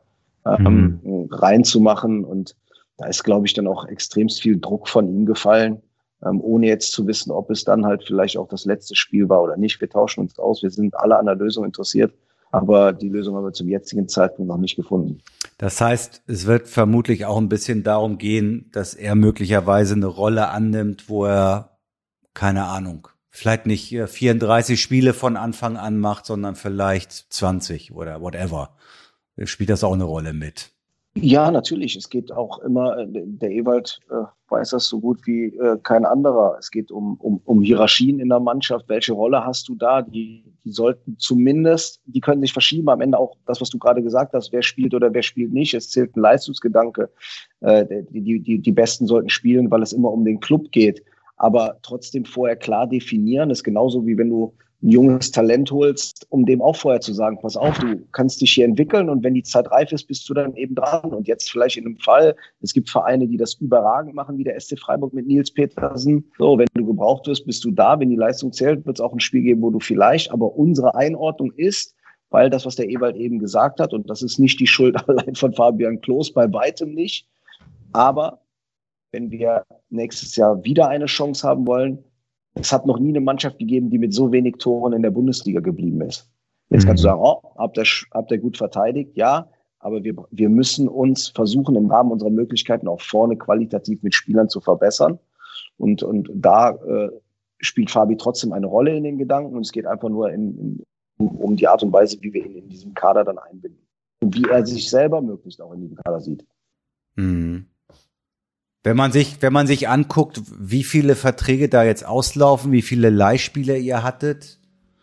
reinzumachen. Und da ist, glaube ich, dann auch extremst viel Druck von ihm gefallen. ohne jetzt zu wissen, ob es dann halt vielleicht auch das letzte Spiel war oder nicht. Wir tauschen uns aus, wir sind alle an der Lösung interessiert, aber die Lösung haben wir zum jetzigen Zeitpunkt noch nicht gefunden. Das heißt, es wird vermutlich auch ein bisschen darum gehen, dass er möglicherweise eine Rolle annimmt, wo er, keine Ahnung, vielleicht nicht 34 Spiele von Anfang an macht, sondern vielleicht 20 oder whatever. Spielt das auch eine Rolle mit? Ja, natürlich. Es geht auch immer, der Ewald weiß das so gut wie kein anderer. Es geht um Hierarchien in der Mannschaft. Welche Rolle hast du da? Die sollten zumindest, die können sich verschieben. Am Ende auch das, was du gerade gesagt hast, wer spielt oder wer spielt nicht. Es zählt ein Leistungsgedanke. Die Besten sollten spielen, weil es immer um den Club geht. Aber trotzdem vorher klar definieren, ist genauso wie wenn du ein junges Talent holst, um dem auch vorher zu sagen, pass auf, du kannst dich hier entwickeln und wenn die Zeit reif ist, bist du dann eben dran. Und jetzt vielleicht in einem Fall, es gibt Vereine, die das überragend machen, wie der SC Freiburg mit Nils Petersen. So, wenn du gebraucht wirst, bist du da. Wenn die Leistung zählt, wird es auch ein Spiel geben, wo du vielleicht, aber unsere Einordnung ist, weil das, was der Ewald eben gesagt hat, und das ist nicht die Schuld allein von Fabian Klos, bei weitem nicht, aber wenn wir nächstes Jahr wieder eine Chance haben wollen, es hat noch nie eine Mannschaft gegeben, die mit so wenig Toren in der Bundesliga geblieben ist. Jetzt kannst du sagen, habt ihr gut verteidigt? Ja, aber wir müssen uns versuchen, im Rahmen unserer Möglichkeiten auch vorne qualitativ mit Spielern zu verbessern. Und da spielt Fabi trotzdem eine Rolle in den Gedanken. Und es geht einfach nur um die Art und Weise, wie wir ihn in diesem Kader dann einbinden. Und wie er sich selber möglichst auch in diesem Kader sieht. Mhm. Wenn man sich anguckt, wie viele Verträge da jetzt auslaufen, wie viele Leihspieler ihr hattet,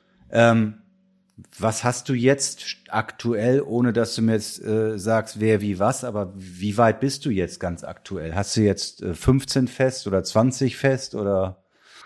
was hast du jetzt aktuell, ohne dass du mir jetzt sagst, wer wie was, aber wie weit bist du jetzt ganz aktuell? Hast du jetzt 15 fest oder 20 fest oder?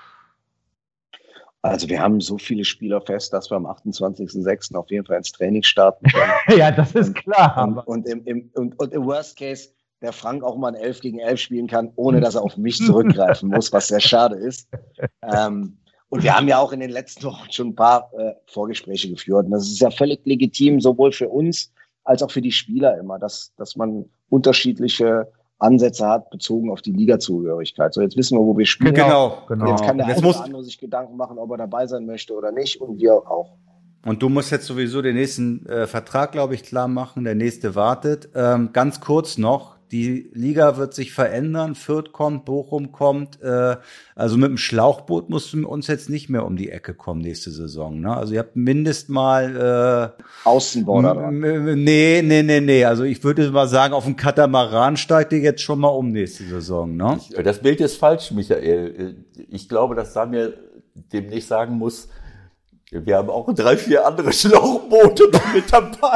Also wir haben so viele Spieler fest, dass wir am 28.06. auf jeden Fall ins Training starten können. Ja, das ist klar. Und im Worst Case der Frank auch mal ein 11 gegen 11 spielen kann, ohne dass er auf mich zurückgreifen muss, was sehr schade ist. Und wir haben ja auch in den letzten Wochen schon ein paar Vorgespräche geführt. Und das ist ja völlig legitim, sowohl für uns als auch für die Spieler immer, dass man unterschiedliche Ansätze hat, bezogen auf die Ligazugehörigkeit. So, jetzt wissen wir, wo wir spielen. Genau. Und jetzt kann der eine oder andere sich Gedanken machen, ob er dabei sein möchte oder nicht. Und wir auch. Und du musst jetzt sowieso den nächsten Vertrag, glaube ich, klar machen. Der nächste wartet. Ganz kurz noch. Die Liga wird sich verändern, Fürth kommt, Bochum kommt, also mit dem Schlauchboot musst du uns jetzt nicht mehr um die Ecke kommen nächste Saison, ne? Also ihr habt mindestens mal Außenborder. Nee, also ich würde mal sagen, auf dem Katamaran steigt ihr jetzt schon mal um nächste Saison, ne? Das Bild ist falsch, Michael. Ich glaube, dass Samir demnächst sagen muss, wir haben auch 3, 4 andere Schlauchboote noch mit dabei.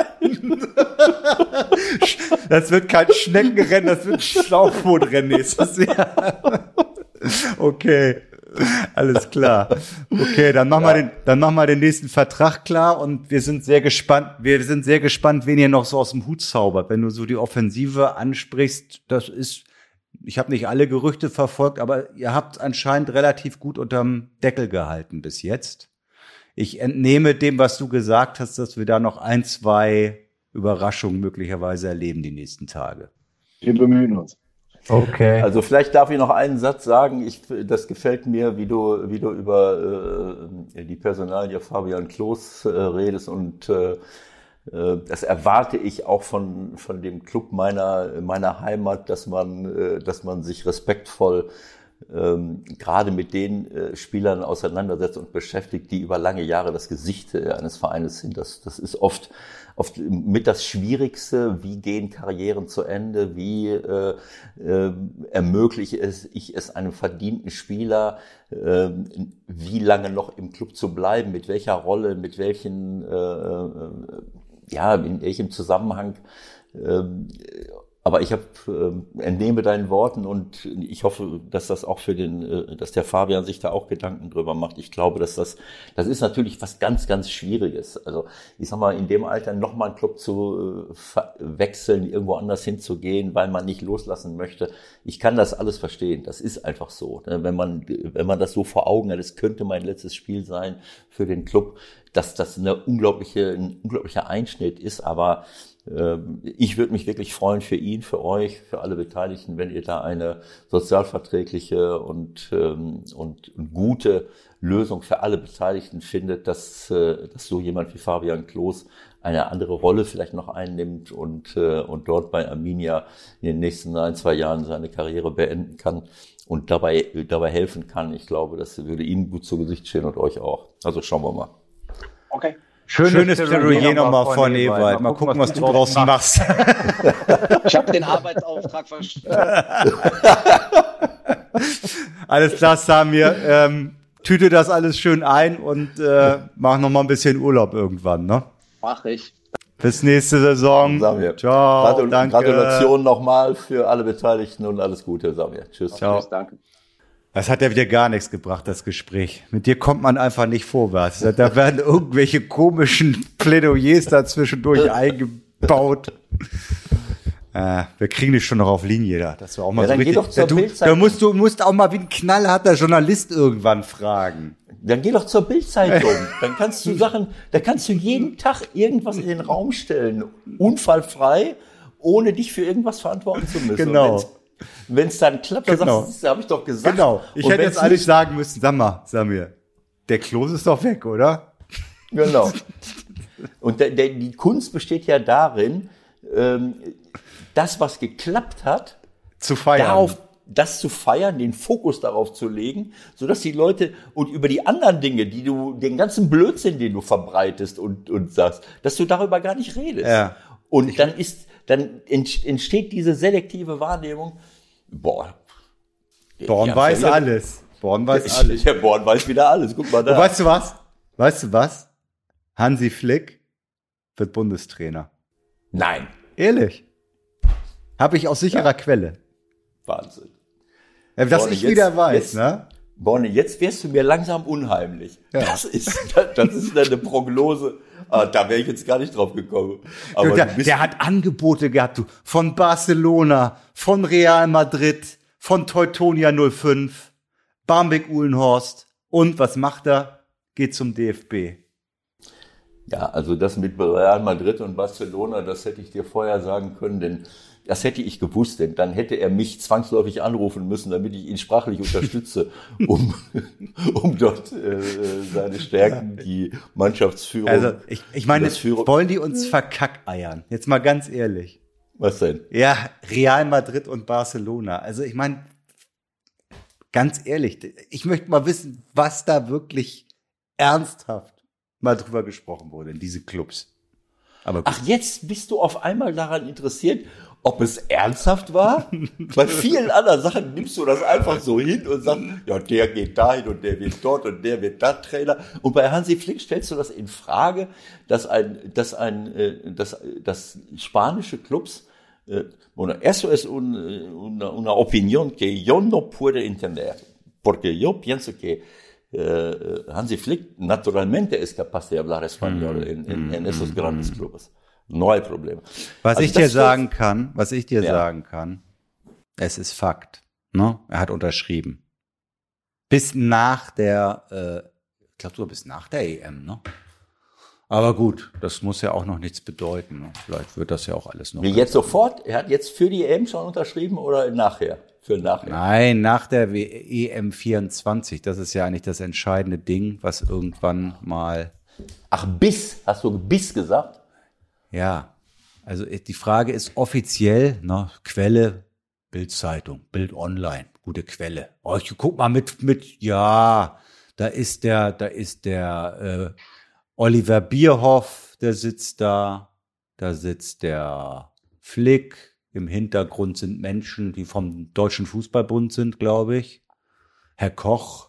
Das wird kein Schneckenrennen, das wird ein Schlauchbootrennen nächstes Jahr. Okay, alles klar. Okay, dann machen wir den nächsten Vertrag klar und wir sind sehr gespannt, wen ihr noch so aus dem Hut zaubert. Wenn du so die Offensive ansprichst, ich habe nicht alle Gerüchte verfolgt, aber ihr habt anscheinend relativ gut unterm Deckel gehalten bis jetzt. Ich entnehme dem, was du gesagt hast, dass wir da noch 1, 2 Überraschungen möglicherweise erleben die nächsten Tage. Wir bemühen uns. Okay. Also vielleicht darf ich noch einen Satz sagen. Das gefällt mir, wie du über die Personalie Fabian Klos redest und das erwarte ich auch von dem Club meiner Heimat, dass man sich respektvoll gerade mit den Spielern auseinandersetzt und beschäftigt, die über lange Jahre das Gesicht eines Vereines sind. Das ist oft mit das Schwierigste. Wie gehen Karrieren zu Ende? Wie ermögliche ich es einem verdienten Spieler, wie lange noch im Club zu bleiben? Mit welcher Rolle? Mit welchen, in welchem Zusammenhang? Aber ich entnehme deinen Worten und ich hoffe, dass das auch dass der Fabian sich da auch Gedanken drüber macht. Ich glaube, dass das ist natürlich was ganz, ganz Schwieriges. Also ich sag mal, in dem Alter nochmal einen Club zu wechseln, irgendwo anders hinzugehen, weil man nicht loslassen möchte. Ich kann das alles verstehen. Das ist einfach so. Wenn man das so vor Augen hat, es könnte mein letztes Spiel sein für den Club, dass das ein unglaublicher Einschnitt ist, aber Ich würde mich wirklich freuen für ihn, für euch, für alle Beteiligten, wenn ihr da eine sozialverträgliche und gute Lösung für alle Beteiligten findet, dass so jemand wie Fabian Klos eine andere Rolle vielleicht noch einnimmt und dort bei Arminia in den nächsten 1-2 Jahren seine Karriere beenden kann und dabei helfen kann. Ich glaube, das würde ihm gut zu Gesicht stehen und euch auch. Also schauen wir mal. Okay. Schönes Plädoyer nochmal von Ewald. Mal gucken, was du draußen machst. Ich habe den Arbeitsauftrag verstanden. Alles klar, Samir. Tüte das alles schön ein und mach nochmal ein bisschen Urlaub irgendwann, ne? Mach ich. Bis nächste Saison. Samir. Ciao. Danke. Gratulation nochmal für alle Beteiligten und alles Gute, Samir. Tschüss. Ciao. Tschüss, danke. Das hat ja wieder gar nichts gebracht, das Gespräch. Mit dir kommt man einfach nicht vorwärts. Da werden irgendwelche komischen Plädoyers dazwischendurch eingebaut. Wir kriegen dich schon noch auf Linie da. Das war auch mal Ja, so dann geh richtig. doch zur Du Bildzeitung. du musst auch mal wie ein knallharter Journalist irgendwann fragen. Dann geh doch zur Bildzeitung. Dann kannst du jeden Tag irgendwas in den Raum stellen. Unfallfrei, ohne dich für irgendwas verantworten zu müssen. Genau. Wenn es dann klappt, dann Genau. sagst du, das habe ich doch gesagt. Genau. Ich Und hätte wenn's jetzt eigentlich nicht- sagen müssen, sag mal, Samir, der Klos ist doch weg, oder? Genau. Und die Kunst besteht ja darin, das, was geklappt hat, Zu feiern. das zu feiern, den Fokus darauf zu legen, sodass die Leute und über die anderen Dinge, den ganzen Blödsinn, den du verbreitest und sagst, dass du darüber gar nicht redest. Ja. Und dann entsteht diese selektive Wahrnehmung, Born die weiß haben's ja wieder- alles. Born weiß alles. Der Born weiß wieder alles. Guck mal da. Und weißt du was? Hansi Flick wird Bundestrainer. Nein. Ehrlich. Habe ich aus sicherer Quelle. Wahnsinn. Dass Borne, ich jetzt- wieder weiß, jetzt- ne? Borne, jetzt wirst du mir langsam unheimlich. Ja. Das ist eine Prognose. Da wäre ich jetzt gar nicht drauf gekommen. Aber Der hat Angebote gehabt, du, von Barcelona, von Real Madrid, von Teutonia 05, Barmbek-Uhlenhorst. Und was macht er? Geht zum DFB. ja, also das mit Real Madrid und Barcelona, das hätte ich dir vorher sagen können, denn das hätte ich gewusst, denn dann hätte er mich zwangsläufig anrufen müssen, damit ich ihn sprachlich unterstütze, um dort seine Stärken, die Mannschaftsführung. Also ich meine, das Führung- wollen die uns verkackeiern? Jetzt mal ganz ehrlich. Was denn? Ja, Real Madrid und Barcelona. Also ich meine, ganz ehrlich, ich möchte mal wissen, was da wirklich ernsthaft mal drüber gesprochen wurde in diese Clubs. Aber gut. Ach, jetzt bist du auf einmal daran interessiert, ob es ernsthaft war? Bei vielen anderen Sachen nimmst du das einfach so hin und sagst, ja, der geht dahin und der wird dort und der wird da Trainer. Und bei Hansi Flick stellst du das in Frage, dass spanische Clubs, bueno, eso es una opinión que yo no puedo entender, porque yo pienso que Hansi Flick naturalmente es capaz de hablar español en esos grandes clubes. No hay problema. Was Also ich dir das sagen kann, Ja. es ist Fakt. Ne? Er hat unterschrieben. Bis nach der, ich glaube sogar bis nach der EM, ne? Aber gut, das muss ja auch noch nichts bedeuten. Ne? Vielleicht wird das ja auch alles noch. Wie jetzt sofort? Er hat jetzt für die EM schon unterschrieben oder nachher? Für nachher? Nein, nach der EM 24. Das ist ja eigentlich das entscheidende Ding, was irgendwann mal. Ach, hast du bis gesagt? Ja, also die Frage ist offiziell, ne, Quelle, Bild-Zeitung, Bild Online, gute Quelle. Oh, ich guck mal ja, da ist der Oliver Bierhoff, der sitzt da sitzt der Flick, im Hintergrund sind Menschen, die vom Deutschen Fußballbund sind, glaube ich. Herr Koch,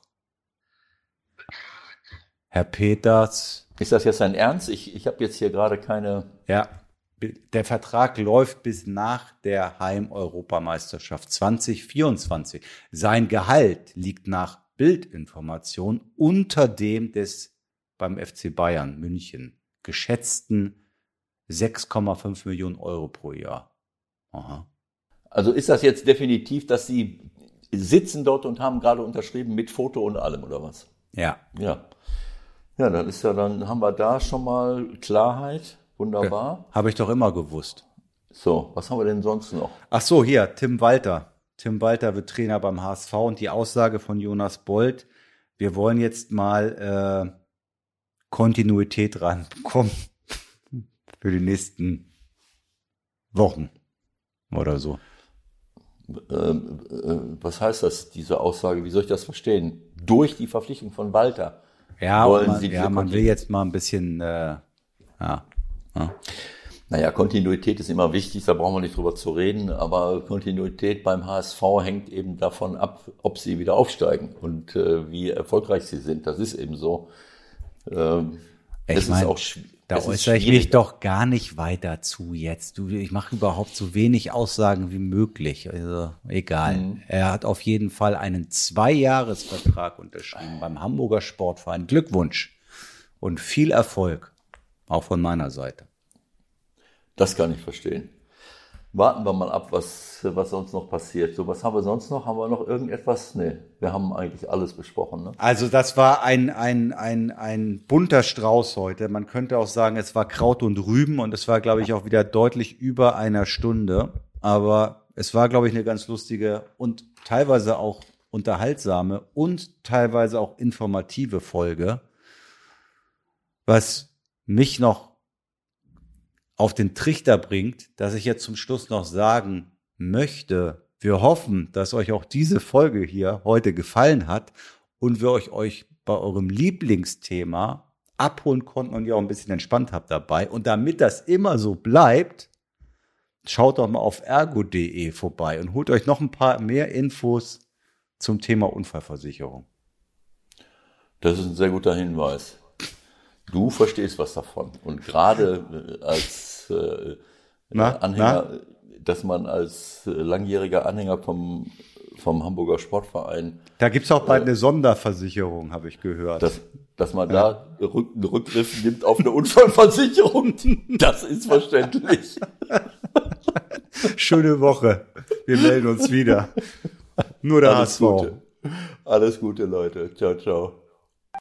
Herr Peters. Ist das jetzt dein Ernst? Ich habe jetzt hier gerade keine... Ja, der Vertrag läuft bis nach der Heim-Europameisterschaft 2024. Sein Gehalt liegt nach Bildinformation unter dem des beim FC Bayern München geschätzten 6,5 Millionen Euro pro Jahr. Aha. Also ist das jetzt definitiv, dass Sie sitzen dort und haben gerade unterschrieben mit Foto und allem, oder was? Ja. Ja. Ja, dann haben wir da schon mal Klarheit. Wunderbar. Habe ich doch immer gewusst. So, was haben wir denn sonst noch? Ach so, hier, Tim Walter. Tim Walter wird Trainer beim HSV und die Aussage von Jonas Bold, wir wollen jetzt mal Kontinuität ranbekommen für die nächsten Wochen oder so. Was heißt das, diese Aussage? Wie soll ich das verstehen? Durch die Verpflichtung von Walter. Ja, wollen man, Sie diese man will Kontinuität? jetzt mal ein bisschen, Naja, Kontinuität ist immer wichtig, da brauchen wir nicht drüber zu reden, aber Kontinuität beim HSV hängt eben davon ab, ob sie wieder aufsteigen und wie erfolgreich sie sind. Das ist eben so. Ich meine, da äußere ich mich doch gar nicht weiter zu jetzt. Ich mache überhaupt so wenig Aussagen wie möglich. Also egal. Er hat auf jeden Fall einen 2-Jahres-Vertrag unterschrieben beim Hamburger Sportverein. Glückwunsch und viel Erfolg, auch von meiner Seite. Das kann ich verstehen. Warten wir mal ab, was sonst noch passiert. So, was haben wir sonst noch? Haben wir noch irgendetwas? Nee, wir haben eigentlich alles besprochen. Ne? Also das war ein bunter Strauß heute. Man könnte auch sagen, es war Kraut und Rüben und es war, glaube ich, auch wieder deutlich über einer Stunde. Aber es war, glaube ich, eine ganz lustige und teilweise auch unterhaltsame und teilweise auch informative Folge. Was mich noch auf den Trichter bringt, dass ich jetzt zum Schluss noch sagen möchte, wir hoffen, dass euch auch diese Folge hier heute gefallen hat und wir euch bei eurem Lieblingsthema abholen konnten und ihr auch ein bisschen entspannt habt dabei. Und damit das immer so bleibt, schaut doch mal auf ergo.de vorbei und holt euch noch ein paar mehr Infos zum Thema Unfallversicherung. Das ist ein sehr guter Hinweis. Du verstehst was davon. Und gerade als Anhänger, dass man als langjähriger Anhänger vom Hamburger Sportverein. Da gibt's auch bald eine Sonderversicherung, habe ich gehört. Dass man da einen Rückgriff nimmt auf eine Unfallversicherung, das ist verständlich. Schöne Woche. Wir melden uns wieder. Nur der HSV. Alles Gute, Leute. Ciao, ciao.